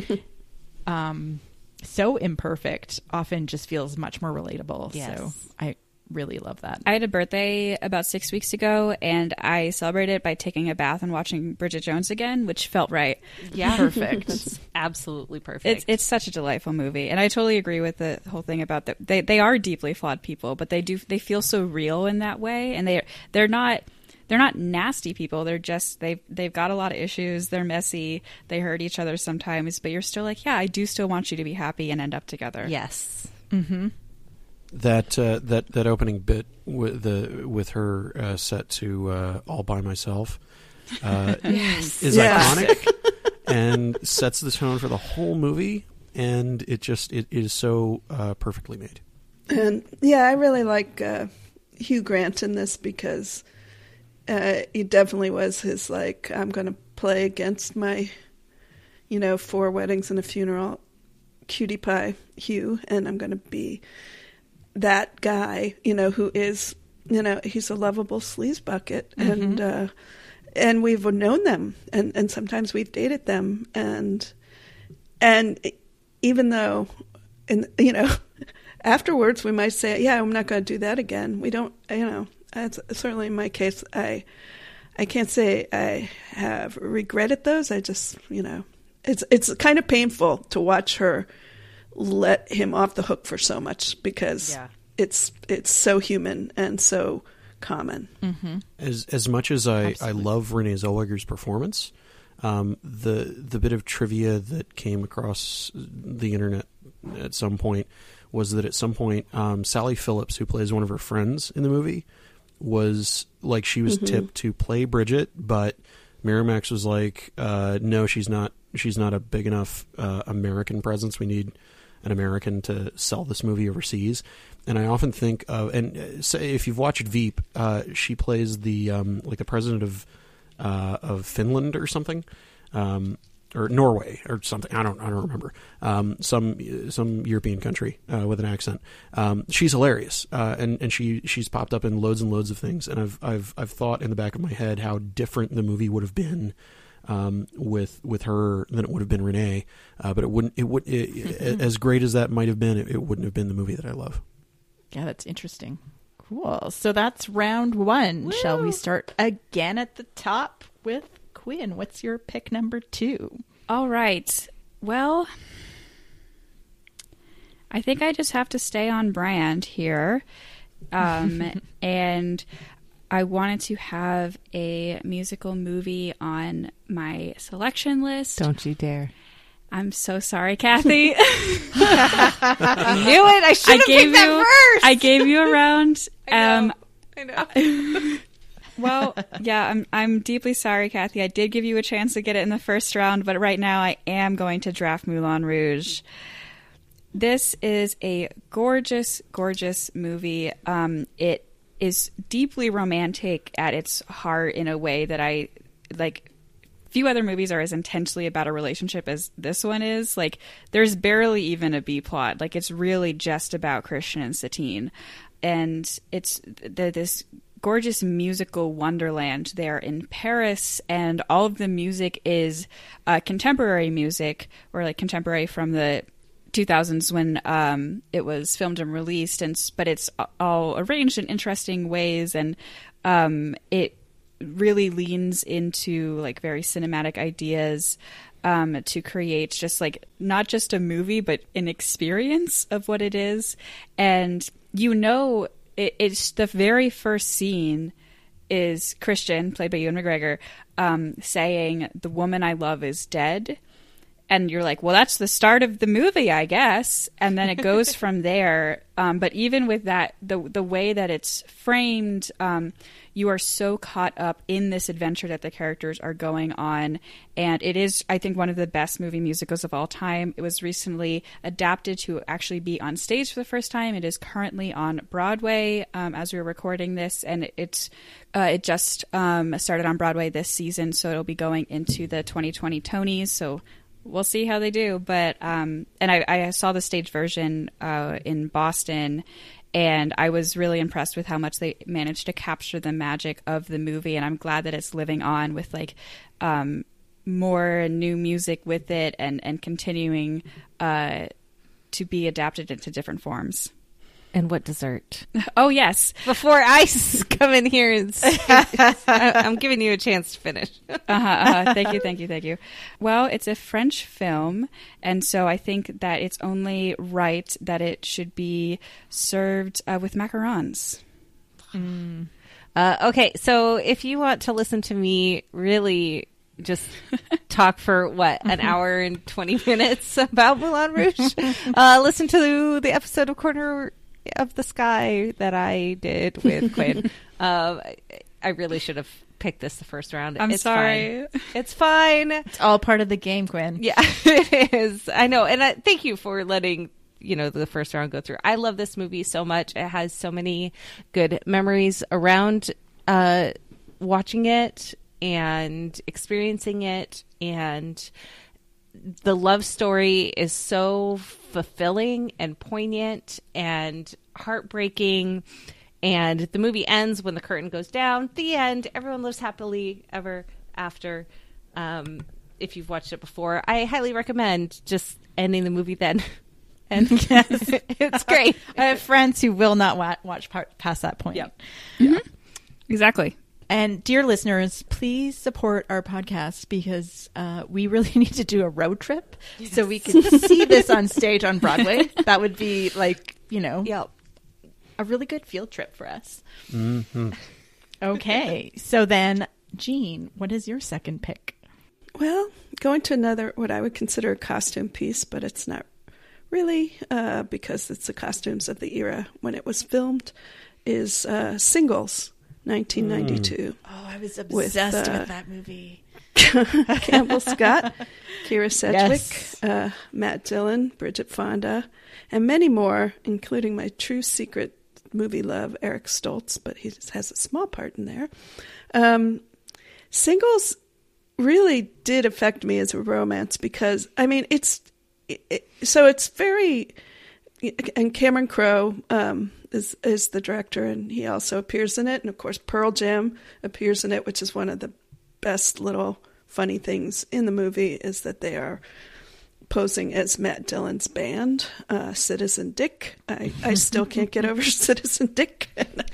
so imperfect often just feels much more relatable. Yes. So I really love that. I had a birthday about 6 weeks ago, and I celebrated by taking a bath and watching Bridget Jones again, which felt right. Yeah. Perfect. It's absolutely perfect. It's such a delightful movie, and I totally agree with the whole thing about that. They are deeply flawed people, but they feel so real in that way, and they're not nasty people. They're just they've got a lot of issues. They're messy. They hurt each other sometimes, but you're still like, yeah, I do still want you to be happy and end up together. Yes. Mm-hmm. That opening bit with her set to All by Myself is iconic and sets the tone for the whole movie, and it is so perfectly made. And I really like Hugh Grant in this because he definitely was his I'm going to play against my 4 weddings and a funeral cutie pie Hugh, and I'm going to be that guy, who is, he's a lovable sleaze bucket, and we've known them, and sometimes we've dated them, and even though, afterwards we might say, yeah, I'm not going to do that again. We don't, that's certainly in my case. I can't say I have regretted those. I just, it's kind of painful to watch her let him off the hook for so much because it's so human and so common. Mm-hmm. As much as I love Renee Zellweger's performance, the bit of trivia that came across the internet at some point was that at some point Sally Phillips, who plays one of her friends in the movie, was she was tipped to play Bridget, but Miramax was like, no, she's not a big enough American presence. We need an American to sell this movie overseas. And I often think of, and say if you've watched Veep, she plays the the president of Finland or something, or Norway or something. I don't remember. Some European country with an accent. She's hilarious, and she's popped up in loads and loads of things. And I've thought in the back of my head how different the movie would have been with her than it would have been Renee, but as great as that might have been, it wouldn't have been the movie that I love. Yeah, that's interesting. Cool. So that's round 1. Woo! Shall we start again at the top with Quinn? What's your pick number 2? All right. Well, I think I just have to stay on brand here, and I wanted to have a musical movie on my selection list. Don't you dare. I'm so sorry, Kathy. I knew it. I should have picked that first. I gave you a round. I know. Well, yeah, I'm deeply sorry, Kathy. I did give you a chance to get it in the first round, but right now I am going to draft Moulin Rouge. This is a gorgeous, gorgeous movie. It is deeply romantic at its heart in a way that I like. Few other movies are as intensely about a relationship as this one is. There's barely even a B plot. It's really just about Christian and Satine, and it's this gorgeous musical wonderland there in Paris, and all of the music is contemporary music, or like contemporary from the 2000s when it was filmed and released, but it's all arranged in interesting ways, and it really leans into like very cinematic ideas to create just like not just a movie but an experience of what it is. And it's the very first scene is Christian, played by Ewan McGregor, saying, "The woman I love is dead." And you're like, well, that's the start of the movie, I guess. And then it goes from there. But even with that, the way that it's framed, you are so caught up in this adventure that the characters are going on. And it is, I think, one of the best movie musicals of all time. It was recently adapted to actually be on stage for the first time. It is currently on Broadway as we're recording this. And it just started on Broadway this season. So it'll be going into the 2020 Tonys. So we'll see how they do. But and I saw the stage version in Boston, and I was really impressed with how much they managed to capture the magic of the movie. And I'm glad that it's living on with like more new music with it, and continuing to be adapted into different forms. And what dessert? Oh, yes. Before I come in here and I'm giving you a chance to finish. Thank you. Well, it's a French film, and so I think that it's only right that it should be served with macarons. Okay, so if you want to listen to me really just talk for an hour and 20 minutes about Moulin Rouge, listen to the episode of Corner of the Sky that I did with Quinn. I really should have picked this the first round. I'm sorry. Fine. It's fine. It's all part of the game, Quinn. Yeah, it is. I know. And thank you for letting the first round go through. I love this movie so much. It has so many good memories around watching it and experiencing it, and the love story is so fulfilling and poignant and heartbreaking. And the movie ends when the curtain goes down. The end. Everyone lives happily ever after. If you've watched it before, I highly recommend just ending the movie then. And yes, it's great. I have friends who will not watch past that point. Yep. Mm-hmm. Exactly. And dear listeners, please support our podcast, because we really need to do a road trip so we can see this on stage on Broadway. That would be Yep. a really good field trip for us. Mm-hmm. Okay. So then, Jean, what is your second pick? Well, going to another, what I would consider a costume piece, but it's not really, because it's the costumes of the era when it was filmed, is Singles, 1992. Oh, I was obsessed with that movie. Campbell Scott, Keira Sedgwick, Yes. Matt Dillon, Bridget Fonda, and many more, including my true secret movie love, Eric Stoltz, but he has a small part in there. Singles really did affect me as a romance, because, I mean, it's very, and Cameron Crowe is the director, and he also appears in it. And of course, Pearl Jam appears in it, which is one of the best little funny things in the movie, is that they are posing as Matt Dillon's band, Citizen Dick. I still can't get over Citizen Dick.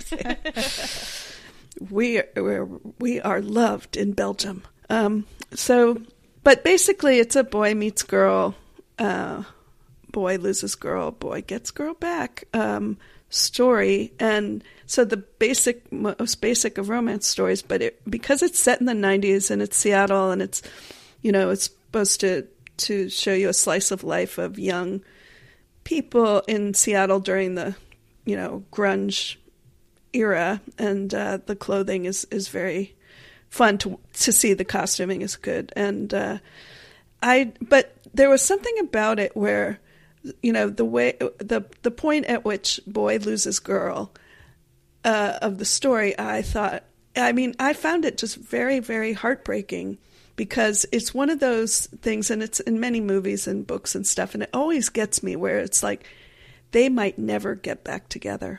We are loved in Belgium. But basically it's a boy meets girl, boy loses girl, boy gets girl back story. And so the most basic of romance stories, but because it's set in the 90s and it's Seattle, and it's, it's supposed to show you a slice of life of young people in Seattle during the, grunge era. And the clothing is very fun to see. The costuming is good. And but there was something about it where, the way, the point at which boy loses girl of the story, I found it just very, very heartbreaking, because it's one of those things, and it's in many movies and books and stuff, and it always gets me, where it's like they might never get back together.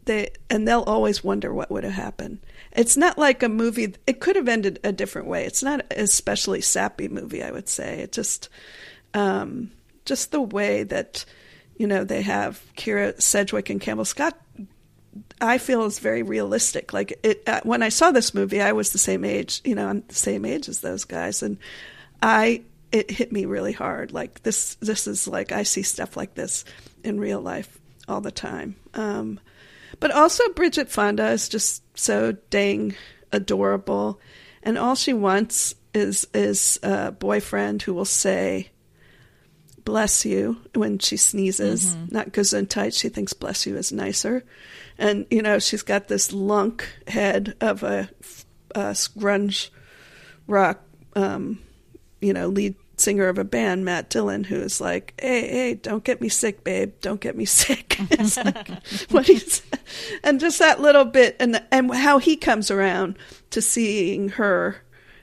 they'll always wonder what would have happened. It's not like a movie. It could have ended a different way. It's not an especially sappy movie, I would say. It just the way that, they have Kira Sedgwick and Campbell Scott, I feel is very realistic. Like when I saw this movie, I was the same age, I'm the same age as those guys. And it hit me really hard. Like this is like, I see stuff like this in real life all the time. But also Bridget Fonda is just so dang adorable. And all she wants is a boyfriend who will say, bless you, when she sneezes. Not gesundheit. She thinks bless you is nicer. And, she's got this lunk head of a grunge rock, lead singer of a band, Matt Dillon, who is like, hey, don't get me sick, babe. Don't get me sick. It's like, what he's, and just that little bit, and how he comes around to seeing her,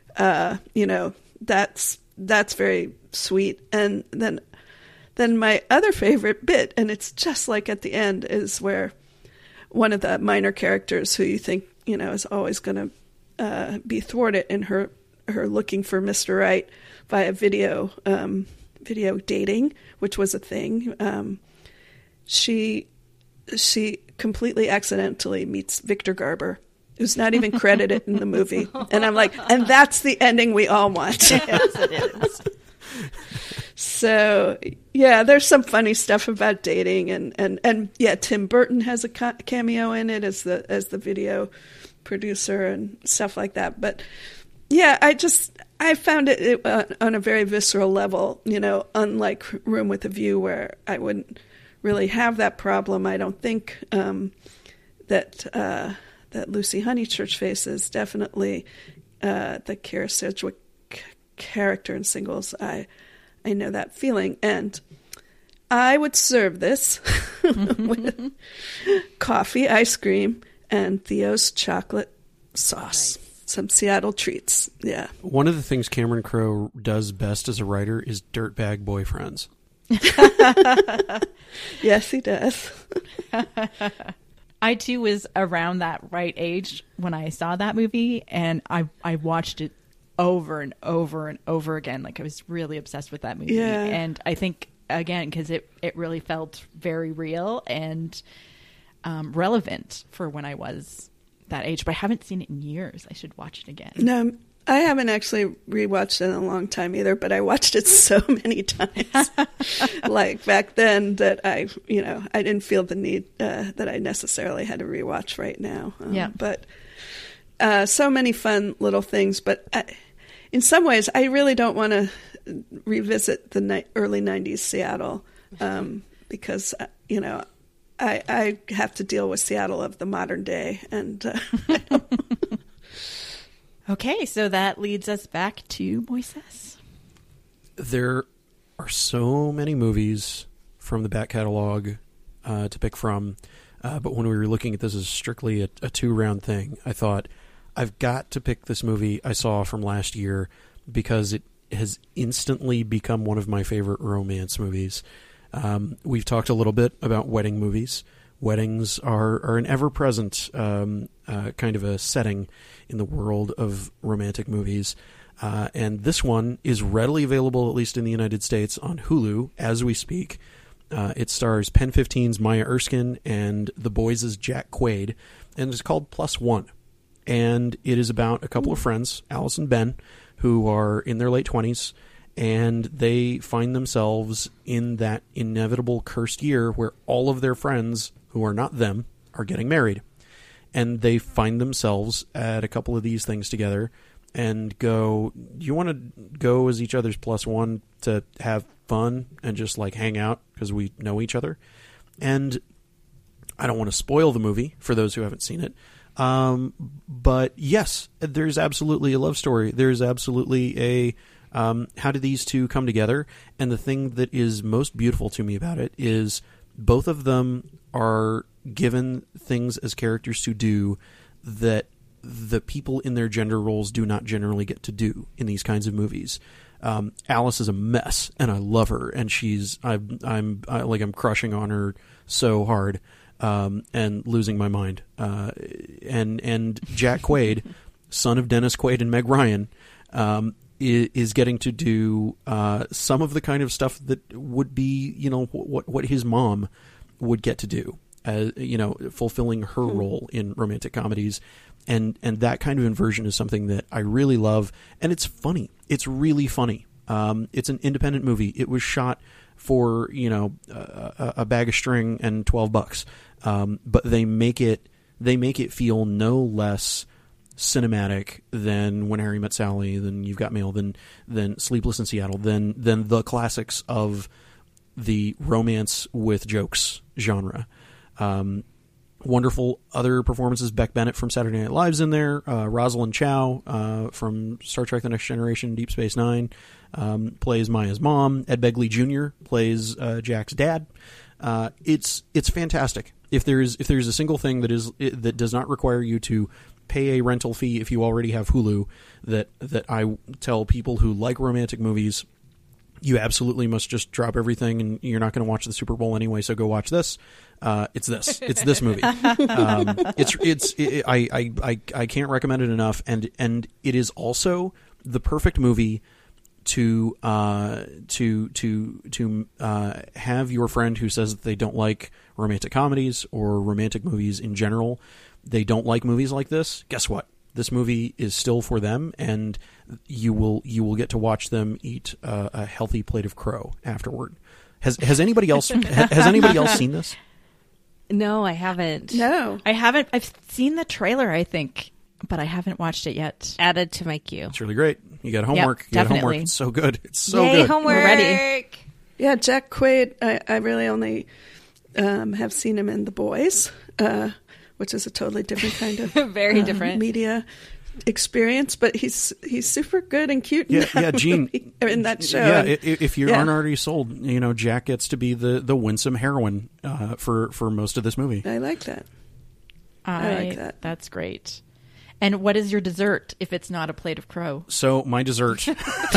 that's very sweet. And then my other favorite bit, and it's just like at the end, is where one of the minor characters who you think, is always going to be thwarted in her looking for Mr. Right via video dating, which was a thing. She completely accidentally meets Victor Garber, who's not even credited in the movie. And I'm like, and that's the ending we all want. Yes, it is. So, yeah, there's some funny stuff about dating, and yeah, Tim Burton has a cameo in it as the video producer and stuff like that. But yeah, I found it on a very visceral level, unlike Room with a View, where I wouldn't really have that problem. I don't think that Lucy Honeychurch faces. Definitely the Kira Sedgwick character in Singles. I know that feeling, and I would serve this with coffee, ice cream, and Theo's chocolate sauce. Nice. Some Seattle treats. Yeah. One of the things Cameron Crowe does best as a writer is dirtbag boyfriends. Yes, he does. I too was around that right age when I saw that movie, and I watched it over and over and over again. Like, I was really obsessed with that movie. Yeah. And I think, again, because it really felt very real and relevant for when I was that age. But I haven't seen it in years. I should watch it again. No, I haven't actually rewatched it in a long time either, but I watched it so many times, like back then, that I didn't feel the need that I necessarily had to rewatch right now. Yeah. But so many fun little things. But in some ways, I really don't want to revisit the early 90s Seattle because, I have to deal with Seattle of the modern day. And okay, so that leads us back to Moises. There are so many movies from the back catalog to pick from, but when we were looking at this as strictly a two-round thing, I thought, I've got to pick this movie I saw from last year because it has instantly become one of my favorite romance movies. We've talked a little bit about wedding movies. Weddings are an ever-present kind of a setting in the world of romantic movies. And this one is readily available, at least in the United States, on Hulu as we speak. It stars Pen 15's Maya Erskine and The Boys' Jack Quaid, and it's called Plus One. And it is about a couple of friends, Alice and Ben, who are in their late 20s, and they find themselves in that inevitable cursed year where all of their friends, who are not them, are getting married. And they find themselves at a couple of these things together and go, do you want to go as each other's plus one to have fun and just like hang out because we know each other? And I don't want to spoil the movie for those who haven't seen it. But yes, there's absolutely a love story. There's absolutely a how do these two come together? And the thing that is most beautiful to me about it is both of them are given things as characters to do that the people in their gender roles do not generally get to do in these kinds of movies. Alice is a mess, and I love her, and I'm crushing on her so hard. and losing my mind. And Jack Quaid, son of Dennis Quaid and Meg Ryan, is getting to do some of the kind of stuff that would be, what his mom would get to do, fulfilling her role in romantic comedies. And that kind of inversion is something that I really love. And it's funny. It's really funny. It's an independent movie. It was shot for, a bag of string and $12. But they make it feel no less cinematic than When Harry Met Sally, than You've Got Mail, than Sleepless in Seattle, than the classics of the romance with jokes genre. Wonderful other performances. Beck Bennett from Saturday Night Live's in there. Rosalind Chow from Star Trek: The Next Generation, Deep Space Nine, plays Maya's mom. Ed Begley Jr. plays Jack's dad. It's fantastic. If there's a single thing that does not require you to pay a rental fee if you already have Hulu, that I tell people who like romantic movies, you absolutely must just drop everything, and you're not going to watch the Super Bowl anyway, so go watch this. It's this movie. I can't recommend it enough, and it is also the perfect movie to have your friend who says that they don't like romantic comedies or romantic movies in general. They don't like movies like this. Guess what? This movie is still for them, and you will get to watch them eat a healthy plate of crow afterward. Has anybody else seen this? No, I haven't. No. I haven't. I've seen the trailer, I think, but I haven't watched it yet. Added to my queue. It's really great. You got homework. Yep, you got definitely. homework. It's so good. It's so Yay, good. homework. We're ready. Yeah, Jack Quaid, I really only have seen him in The Boys, which is a totally different kind of Very different media experience, but he's super good and cute in that Gene, movie, in that show. Yeah, And- if you aren't already sold, Jack gets to be the winsome heroine for most of this movie. I like that. I like that. That's great. And what is your dessert if it's not a plate of crow? So my dessert,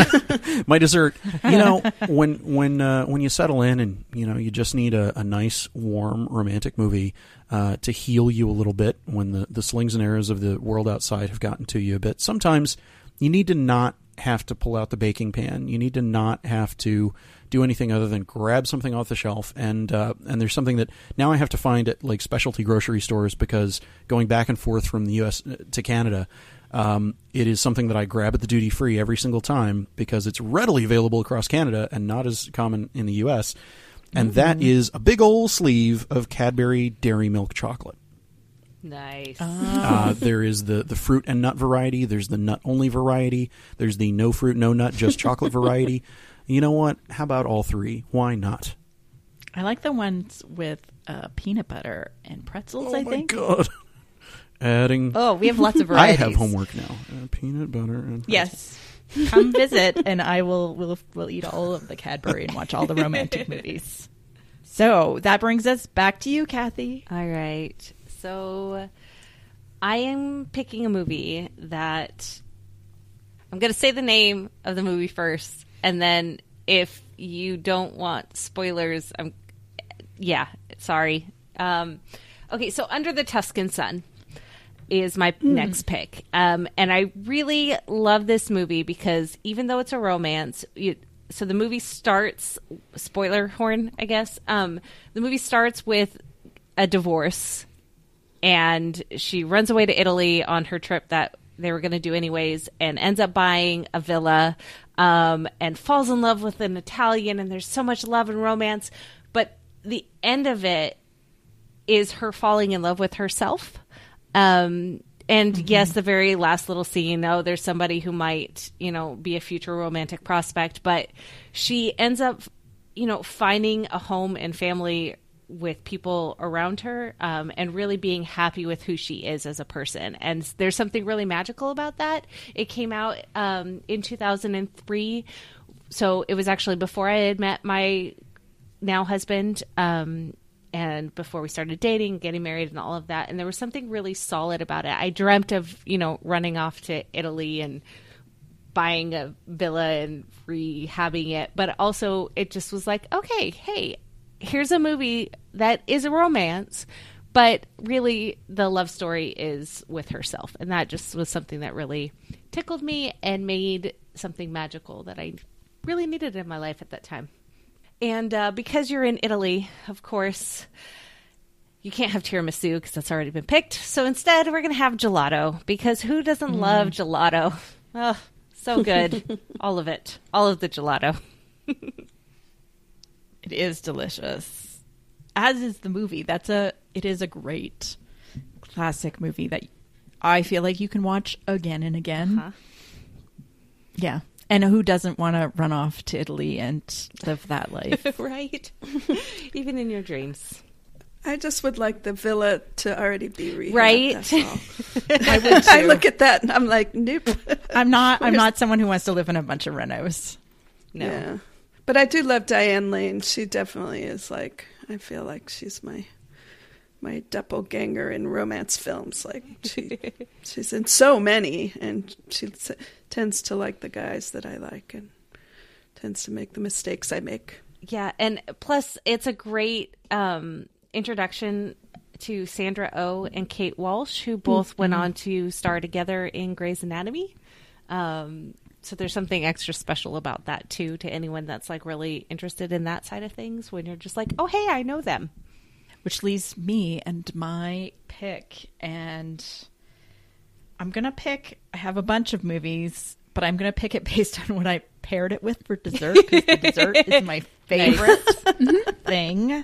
when you settle in and you just need a nice warm romantic movie to heal you a little bit when the slings and arrows of the world outside have gotten to you a bit. Sometimes you need to not have to pull out the baking pan. You need to not have to do anything other than grab something off the shelf. And there's something that now I have to find at like specialty grocery stores, because going back and forth from the U.S. to Canada, it is something that I grab at the duty free every single time because it's readily available across Canada and not as common in the U.S. And that is a big old sleeve of Cadbury Dairy Milk chocolate. Nice. There is the fruit and nut variety. There's the nut only variety. There's the no fruit, no nut, just chocolate variety. You know what? How about all three? Why not? I like the ones with peanut butter and pretzels, I think. Oh, my God. Adding... Oh, we have lots of I varieties. have homework now. Peanut butter and pretzels. Yes. Come visit, and we'll eat all of the Cadbury and watch all the romantic movies. So that brings us back to you, Kathy. All right. So I am picking a movie that I'm going to say the name of the movie first, and then if you don't want spoilers, sorry. Okay, so Under the Tuscan Sun is my next pick. And I really love this movie because even though it's a romance, so the movie starts, spoiler horn, I guess. The movie starts with a divorce, and she runs away to Italy on her trip that they were going to do anyways, and ends up buying a villa, and falls in love with an Italian, and there's so much love and romance. But the end of it is her falling in love with herself. And yes, the very last little scene, there's somebody who might, be a future romantic prospect, but she ends up, finding a home and family with people around her, and really being happy with who she is as a person. And there's something really magical about that. It came out in 2003. So it was actually before I had met my now husband, and before we started dating, getting married and all of that. And there was something really solid about it. I dreamt of, running off to Italy and buying a villa and rehabbing it. But also it just was like, okay, hey, here's a movie that is a romance, but really the love story is with herself. And that just was something that really tickled me and made something magical that I really needed in my life at that time. And because you're in Italy, of course, you can't have tiramisu because that's already been picked. So instead, we're going to have gelato, because who doesn't love gelato? Oh, so good. All of it. All of the gelato. It is delicious, as is the movie. It is a great classic movie that I feel like you can watch again and again. Uh-huh. Yeah. And who doesn't want to run off to Italy and live that life? Right? Even in your dreams. I just would like the villa to already be rehabbed. Right? That's all. I look at that and I'm like, nope. I'm not someone who wants to live in a bunch of renos. No. Yeah. But I do love Diane Lane. She definitely is like, I feel like she's my doppelganger in romance films. Like she's in so many, and she tends to like the guys that I like and tends to make the mistakes I make. Yeah, and plus it's a great introduction to Sandra Oh and Kate Walsh, who both went on to star together in Grey's Anatomy. So there's something extra special about that too, to anyone that's like really interested in that side of things, when you're just like, oh, hey, I know them. Which leaves me and my pick. And I'm going to pick, I have a bunch of movies, but I'm going to pick it based on what I paired it with for dessert, because the dessert is my favorite thing.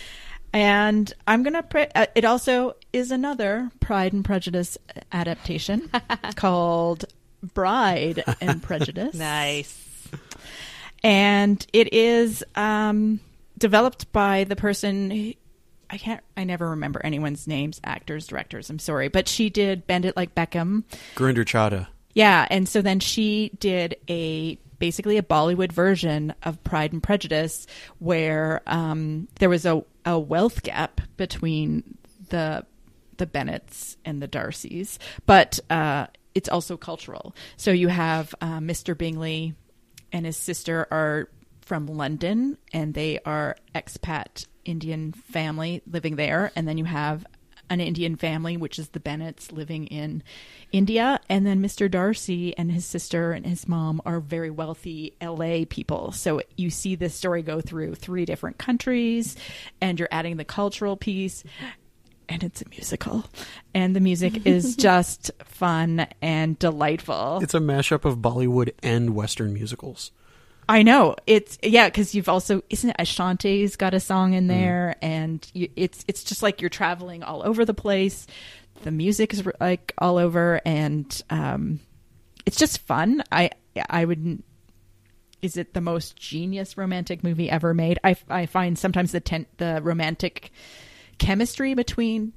And I'm going to, it also is another Pride and Prejudice adaptation called Bride and Prejudice. Nice. And it is developed by the person, I never remember anyone's names, actors, directors, I'm sorry, but she did Bend It Like Beckham. Gurinder Chadha. Yeah, and so then she did basically a Bollywood version of Pride and Prejudice, where there was a wealth gap between the Bennets and the Darcys, but it's also cultural. So you have Mr. Bingley and his sister are from London, and they are expat Indian family living there. And then you have an Indian family, which is the Bennets, living in India. And then Mr. Darcy and his sister and his mom are very wealthy LA people. So you see this story go through 3 different countries, and you're adding the cultural piece. And it's a musical, and the music is just fun and delightful. It's a mashup of Bollywood and Western musicals. I know. Because you've also, isn't it Ashanti's got a song in there, and it's just like you're traveling all over the place. The music is like all over, and it's just fun. I wouldn't. Is it the most genius romantic movie ever made? I find sometimes the romantic chemistry between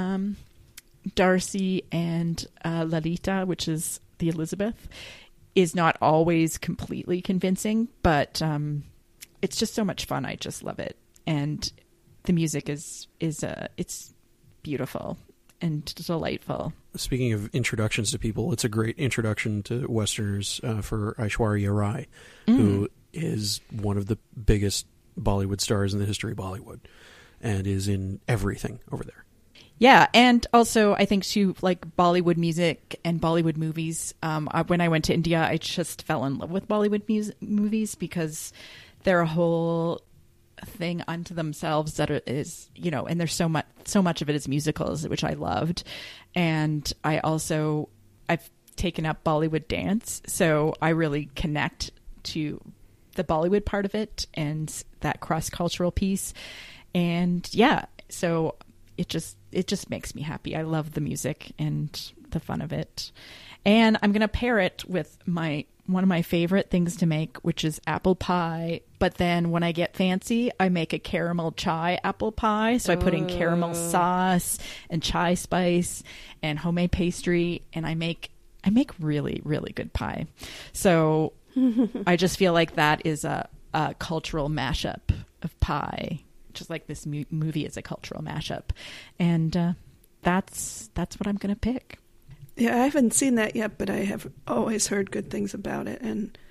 Darcy and Lalita, which is the Elizabeth, is not always completely convincing, but it's just so much fun. I just love it, and the music is it's beautiful and delightful. Speaking of introductions to people, it's a great introduction to Westerners for Aishwarya Rai, who is one of the biggest Bollywood stars in the history of Bollywood, and is in everything over there. Yeah, and also I think she like Bollywood music and Bollywood movies. When I went to India, I just fell in love with Bollywood movies because they're a whole thing unto themselves that is, and there's so much of it is musicals, which I loved. And I've taken up Bollywood dance, so I really connect to the Bollywood part of it and that cross-cultural piece. And yeah, so it just makes me happy. I love the music and the fun of it. And I'm going to pair it with one of my favorite things to make, which is apple pie. But then when I get fancy, I make a caramel chai apple pie. So I put in caramel sauce and chai spice and homemade pastry, and I make really, really good pie. So I just feel like that is a cultural mashup of pie, just like this movie is a cultural mashup. And that's what I'm going to pick. Yeah, I haven't seen that yet, but I have always heard good things about it. And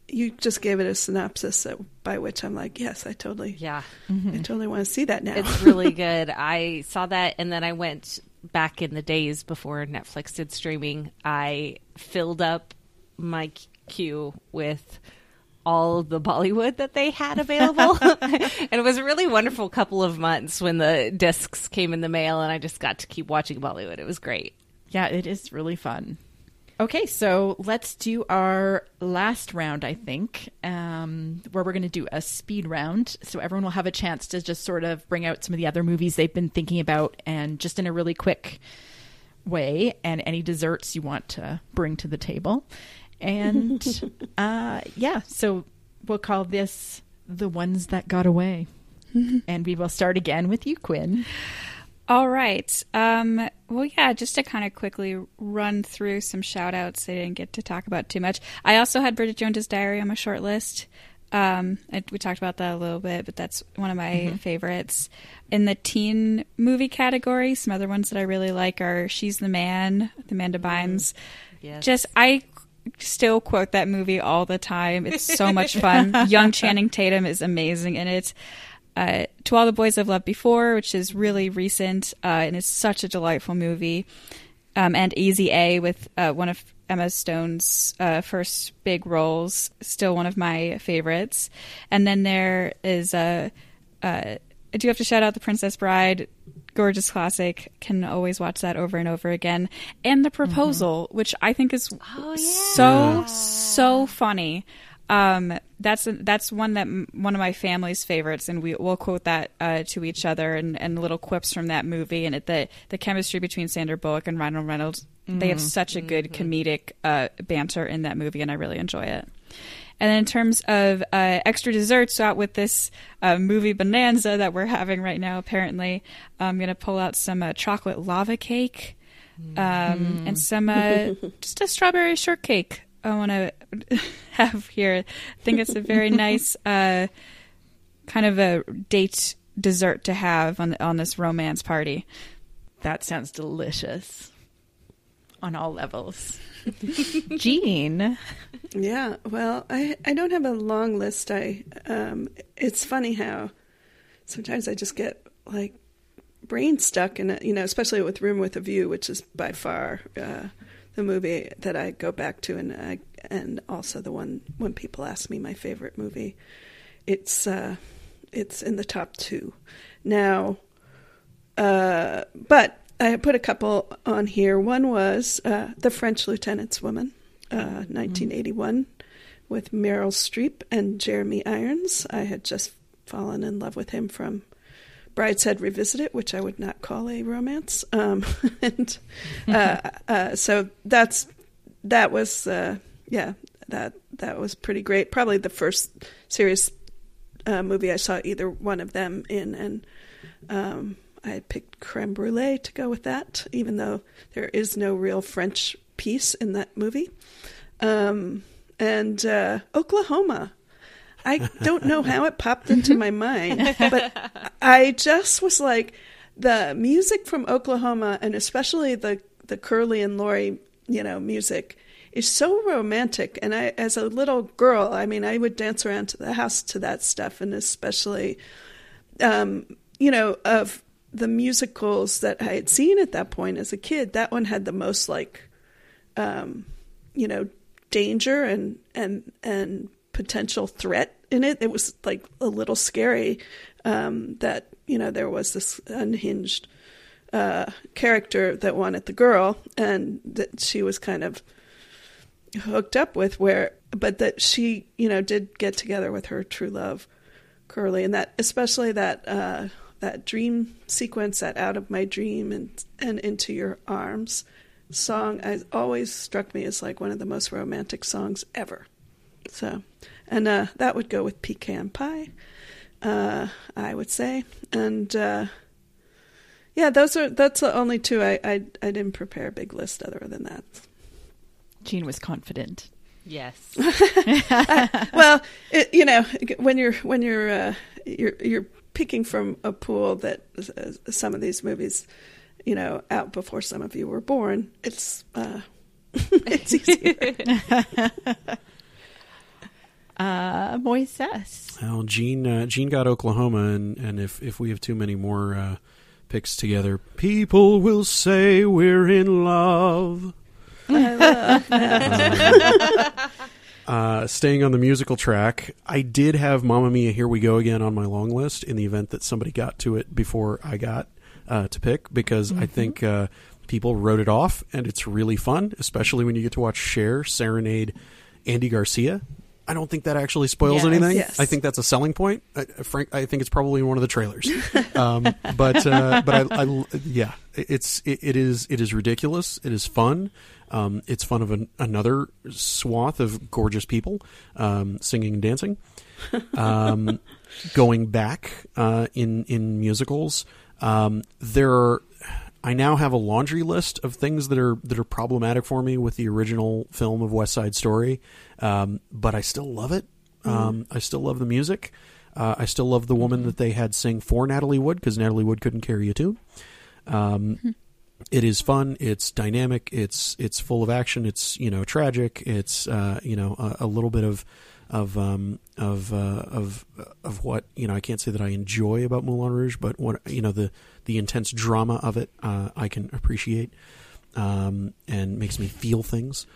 you just gave it a synopsis by which I'm like, yes, I totally want to see that now. It's really good. I saw that, and then I went back in the days before Netflix did streaming. I filled up my queue with all the Bollywood that they had available. And it was a really wonderful couple of months when the discs came in the mail, and I just got to keep watching Bollywood. It was great. Yeah, it is really fun. Okay, so let's do our last round, I think, where we're going to do a speed round. So everyone will have a chance to just sort of bring out some of the other movies they've been thinking about, and just in a really quick way, and any desserts you want to bring to the table. And so we'll call this The Ones That Got Away. And we will start again with you, Quinn. All right. Just to kind of quickly run through some shout outs I didn't get to talk about too much. I also had Bridget Jones's Diary on my short list. We talked about that a little bit, but that's one of my favorites. In the teen movie category, some other ones that I really like are She's the Man, with Amanda Bynes. Yes. I still quote that movie all the time. It's so much fun. Young Channing Tatum is amazing in it. To All the Boys I've Loved Before, which is really recent, and is such a delightful movie. And Easy A with one of Emma Stone's first big roles, still one of my favorites. And then there is I do have to shout out The Princess Bride, gorgeous classic. Can always watch that over and over again. And The Proposal, which I think is so funny. That's one of my family's favorites, and we'll quote that to each other, and little quips from that movie. And the chemistry between Sandra Bullock and Ryan Reynolds, they have such a good comedic banter in that movie, and I really enjoy it. And then in terms of extra desserts, out with this movie bonanza that we're having right now, apparently, I'm going to pull out some chocolate lava cake and some just a strawberry shortcake. I want to have here. I think it's a very nice kind of a date dessert to have on this romance party. That sounds delicious on all levels. Jean. Yeah, well, I don't have a long list. It's funny how sometimes I just get like brain stuck in it, especially with Room with a View, which is by far the movie that I go back to, and also the one when people ask me my favorite movie. It's in the top two now, but I put a couple on here. One was The French Lieutenant's Woman, 1981, with Meryl Streep and Jeremy Irons. I had just fallen in love with him from Brideshead Revisited, which I would not call a romance. So that was pretty great. Probably the first serious movie I saw either one of them in, and I picked Creme Brulee to go with that, even though there is no real French piece in that movie. And Oklahoma. I don't know how it popped into my mind, but I just was like, the music from Oklahoma, and especially the Curly and Lori, music, is so romantic. And I, as a little girl, I would dance around to the house to that stuff, and especially, of the musicals that I had seen at that point as a kid, that one had the most danger and potential threat in it. It was like a little scary that there was this unhinged character that wanted the girl, and that she was kind of hooked up with, but that she did get together with her true love, Curly, and that especially that dream sequence, that Out of My Dream and Into Your Arms song, always struck me as like one of the most romantic songs ever. So, and that would go with Pecan Pie, I would say. And that's the only two. I didn't prepare a big list other than that. Jean was confident. Yes. When you're picking from a pool that some of these movies, out before some of you were born, it's easier. Moises. Well, Gene got Oklahoma, and if we have too many more picks together, people will say we're in love. Staying on the musical track, I did have Mamma Mia, Here We Go Again on my long list in the event that somebody got to it before I got to pick, because I think people wrote it off, and it's really fun, especially when you get to watch Cher serenade Andy Garcia. I don't think that actually spoils anything. Yes. I think that's a selling point. Frank, I think it's probably in one of the trailers. But it is ridiculous. It is fun. It's fun of another swath of gorgeous people singing and dancing. Going back in musicals, I now have a laundry list of things that are problematic for me with the original film of West Side Story, but I still love it. I still love the music. I still love the woman that they had sing for Natalie Wood, because Natalie Wood couldn't carry a tune. It is fun. It's dynamic. It's full of action. It's tragic. It's a little bit of what I can't say that I enjoy about Moulin Rouge, but what the intense drama of it I can appreciate, and makes me feel things.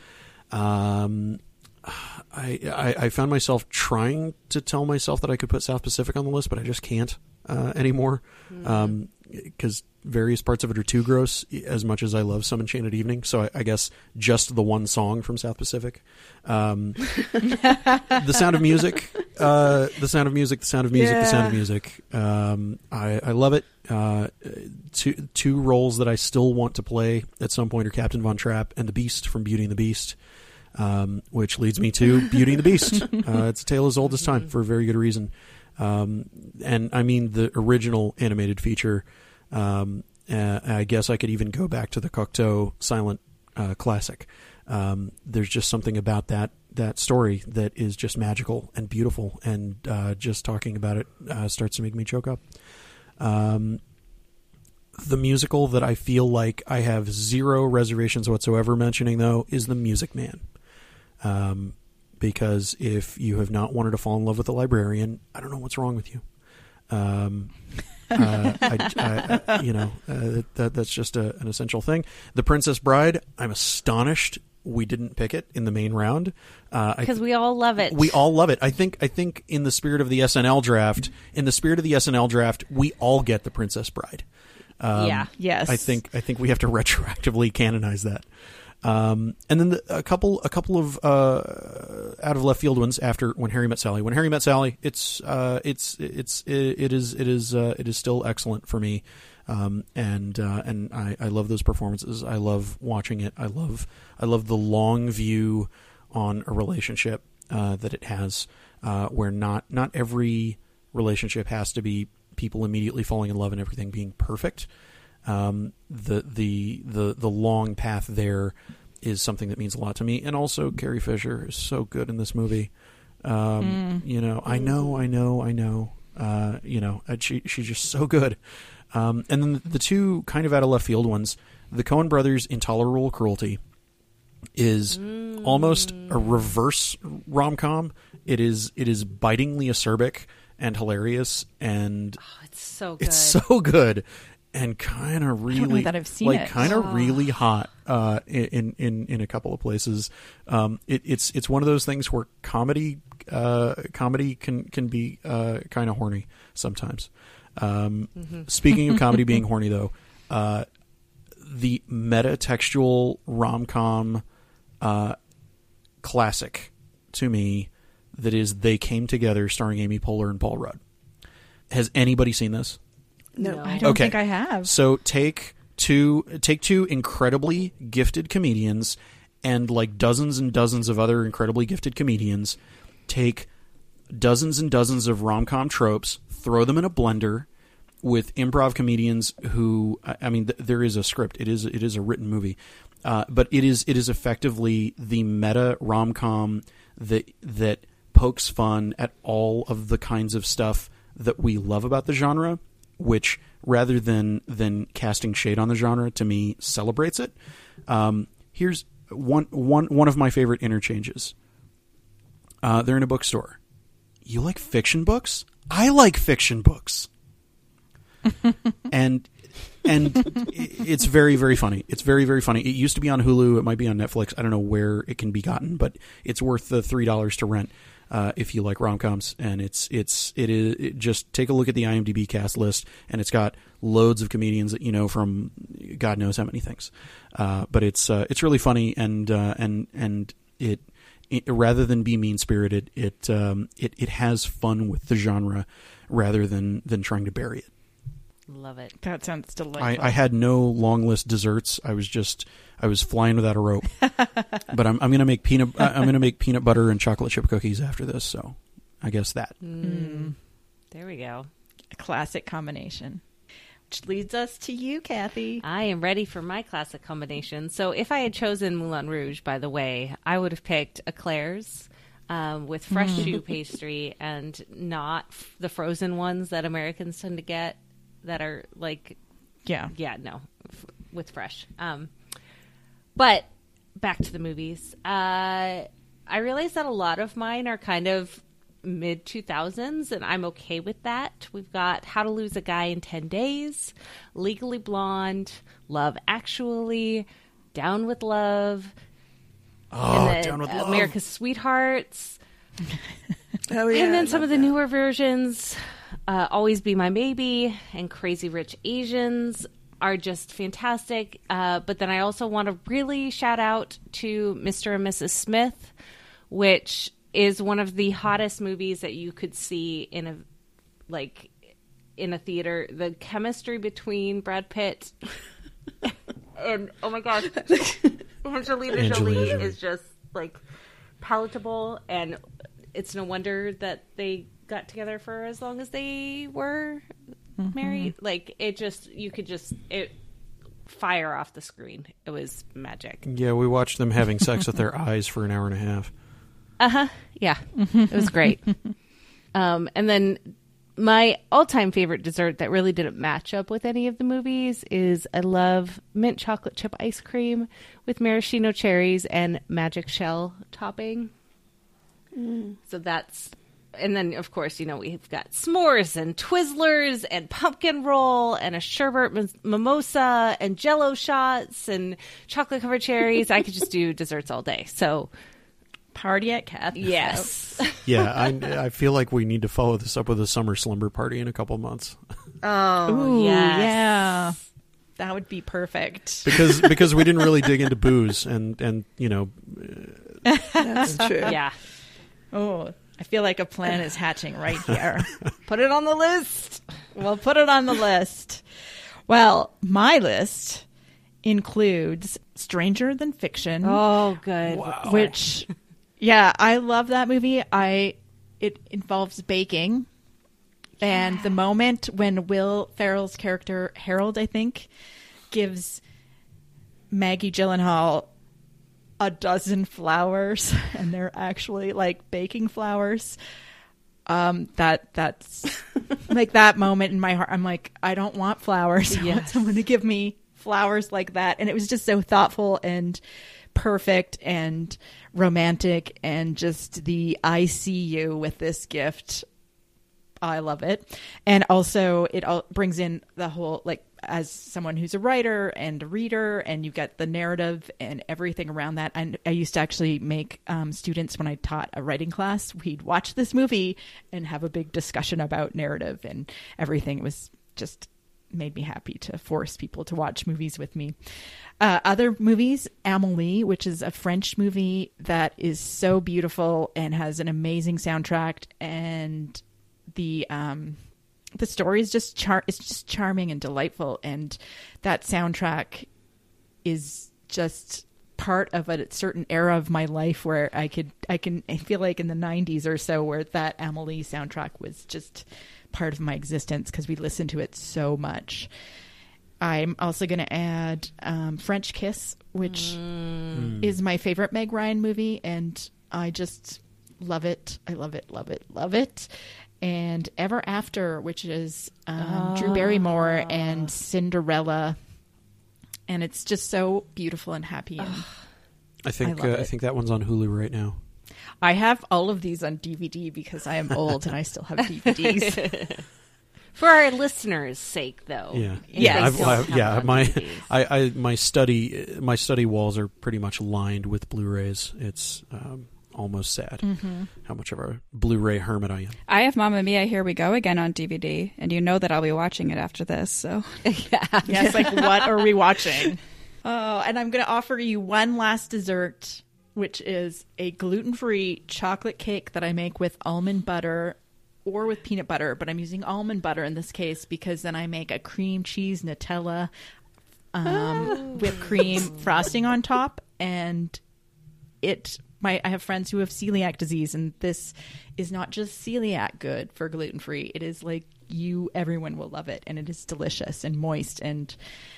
I found myself trying to tell myself that I could put South Pacific on the list, but I just can't anymore, because various parts of it are too gross, as much as I love Some Enchanted Evening. So I guess just the one song from South Pacific. The Sound of Music. The Sound of Music. The Sound of Music. Yeah. The Sound of Music. I love it. Two roles that I still want to play at some point are Captain Von Trapp and the Beast from Beauty and the Beast, which leads me to Beauty and the Beast. It's a tale as old as time, for a very good reason. And I mean the original animated feature. I guess I could even go back to the Cocteau silent classic. There's just something about that story that is just magical and beautiful, and just talking about it starts to make me choke up. The musical that I feel like I have zero reservations whatsoever mentioning, though, is The Music Man. Because if you have not wanted to fall in love with a librarian, I don't know what's wrong with you. That's just an essential thing. The Princess Bride, I'm astonished we didn't pick it in the main round, because we all love it. We all love it. I think in the spirit of the SNL draft, we all get The Princess Bride. Yes. I think we have to retroactively canonize that. And then a couple of out of left field ones after When Harry Met Sally. When Harry Met Sally, it is still excellent for me. And I love those performances. I love watching it. I love the long view on a relationship that it has, where not every relationship has to be people immediately falling in love and everything being perfect. The long path there is something that means a lot to me. And also Carrie Fisher is so good in this movie. I know. She's just so good. And then the two kind of out of left field ones, the Coen brothers' Intolerable Cruelty is almost a reverse rom-com. It is bitingly acerbic and hilarious, and it's so good. It's so good, and kind of really, I don't know that I've seen it. kind of really hot in a couple of places. It's one of those things where comedy can be kind of horny sometimes. Speaking of comedy being horny, though, the meta-textual rom-com classic to me that is They Came Together, starring Amy Poehler and Paul Rudd. Has anybody seen this? No. I don't think I have. So take two incredibly gifted comedians and like dozens and dozens of other incredibly gifted comedians, take dozens and dozens of rom-com tropes, throw them in a blender with improv comedians who, I mean, there is a script. It is a written movie, but it is effectively the meta rom-com that pokes fun at all of the kinds of stuff that we love about the genre, which rather than casting shade on the genre, to me celebrates it. Here's one of my favorite interchanges. They're in a bookstore. You like fiction books? I like fiction books. and it's very, very funny. It's very, very funny. It used to be on Hulu. It might be on Netflix. I don't know where it can be gotten, but it's worth the $3 to rent if you like rom-coms. And it just take a look at the IMDb cast list, and it's got loads of comedians that you know from God knows how many things. But it's really funny, and it rather than be mean-spirited, it has fun with the genre rather than trying to bury it. Love it. That sounds delightful. I had no long list desserts. I was flying without a rope. But I'm gonna make peanut butter and chocolate chip cookies after this. So I guess that. There we go. A classic combination. Which leads us to you, Kathy. I am ready for my classic combination. So if I had chosen Moulin Rouge, by the way, I would have picked eclairs with fresh choux pastry and not the frozen ones that Americans tend to get that are like, with fresh. But back to the movies. I realize that a lot of mine are kind of mid-2000s, and I'm okay with that. We've got How to Lose a Guy in 10 Days, Legally Blonde, Love Actually, Down with Love, Down with Love, America's Sweethearts. Oh, yeah. And then some of the newer versions, Always Be My Maybe and Crazy Rich Asians are just fantastic. But then I also want to really shout out to Mr. and Mrs. Smith, which is one of the hottest movies that you could see in a theater. The chemistry between Brad Pitt and, oh my God, Angelina Jolie is just like palatable, and it's no wonder that they got together for as long as they were married. Like, it fire off the screen. It was magic. Yeah, we watched them having sex with their eyes for an hour and a half. Yeah, it was great. And then my all-time favorite dessert that really didn't match up with any of the movies is I love mint chocolate chip ice cream with maraschino cherries and magic shell topping. So that's, and then of course, we've got s'mores and Twizzlers and pumpkin roll and a sherbet mimosa and Jell-O shots and chocolate covered cherries. I could just do desserts all day. So Party at Kathy's. yes. Yeah, I feel like we need to follow this up with a summer slumber party in a couple months. Oh, Ooh, yes. yeah. That would be perfect. because we didn't really dig into booze and That's true. Yeah. Oh, I feel like a plan is hatching right here. Put it on the list. We'll put it on the list. Well, my list includes Stranger Than Fiction. Oh, good. Wow. Which, yeah, I love that movie. It involves baking. And the moment when Will Ferrell's character, Harold, I think, gives Maggie Gyllenhaal a dozen flowers, and they're actually like baking flowers. That's like that moment in my heart. I'm like, I don't want flowers. I want someone to give me flowers like that. And it was just so thoughtful and perfect and romantic, and just the I see you with this gift. I love it. And also it all brings in the whole, like, as someone who's a writer and a reader, and you've got the narrative and everything around that. And I used to actually make students, when I taught a writing class, we'd watch this movie and have a big discussion about narrative and everything. It was just made me happy to force people to watch movies with me. Other movies, Amélie, which is a French movie that is so beautiful and has an amazing soundtrack, and the story is just it's just charming and delightful, and that soundtrack is just part of a certain era of my life where I feel like in the 90s or so, where that Amélie soundtrack was just part of my existence because we listened to it so much. I'm also going to add French Kiss, which is my favorite Meg Ryan movie, and I just love it. I love it, love it, love it. And Ever After, which is Drew Barrymore and Cinderella, and it's just so beautiful and happy. And I think that one's on Hulu right now. I have all of these on DVD because I am old and I still have DVDs. For our listeners' sake, though. Yeah, Yes. My study walls are pretty much lined with Blu-rays. It's almost sad how much of a Blu-ray hermit I am. I have Mamma Mia, Here We Go Again on DVD, and you know that I'll be watching it after this. So Yes, like what are we watching? Oh, and I'm going to offer you one last dessert, which is a gluten-free chocolate cake that I make with almond butter or with peanut butter, but I'm using almond butter in this case because then I make a cream cheese Nutella whipped cream frosting on top, and I have friends who have celiac disease, and this is not just celiac good for gluten-free. It is like everyone will love it, and it is delicious and moist and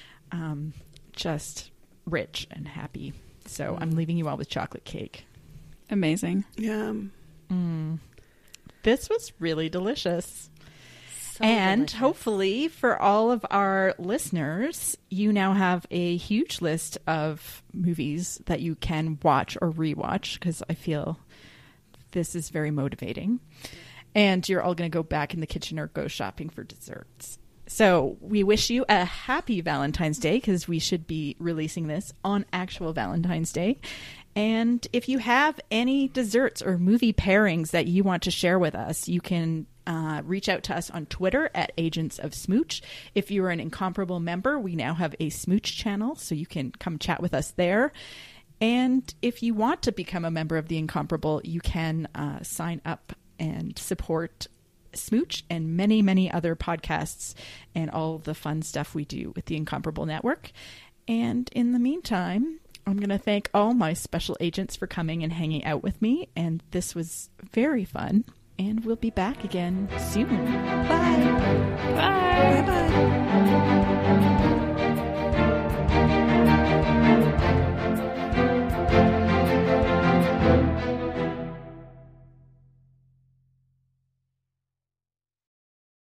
just rich and happy. So I'm leaving you all with chocolate cake. amazing. Yum. This was really delicious. So And delicious. hopefully for all of our listeners, you now have a huge list of movies that you can watch or rewatch, because I feel this is very motivating. And you're all going to go back in the kitchen or go shopping for desserts. So we wish you a happy Valentine's Day, because we should be releasing this on actual Valentine's Day. And if you have any desserts or movie pairings that you want to share with us, you can reach out to us on Twitter at Agents of Smooch. If you're an Incomparable member, we now have a Smooch channel, so you can come chat with us there. And if you want to become a member of the Incomparable, you can sign up and support Smooch and many, many other podcasts and all the fun stuff we do with the Incomparable Network. And in the meantime, I'm going to thank all my special agents for coming and hanging out with me. And this was very fun. And we'll be back again soon. Bye. Bye. Bye-bye.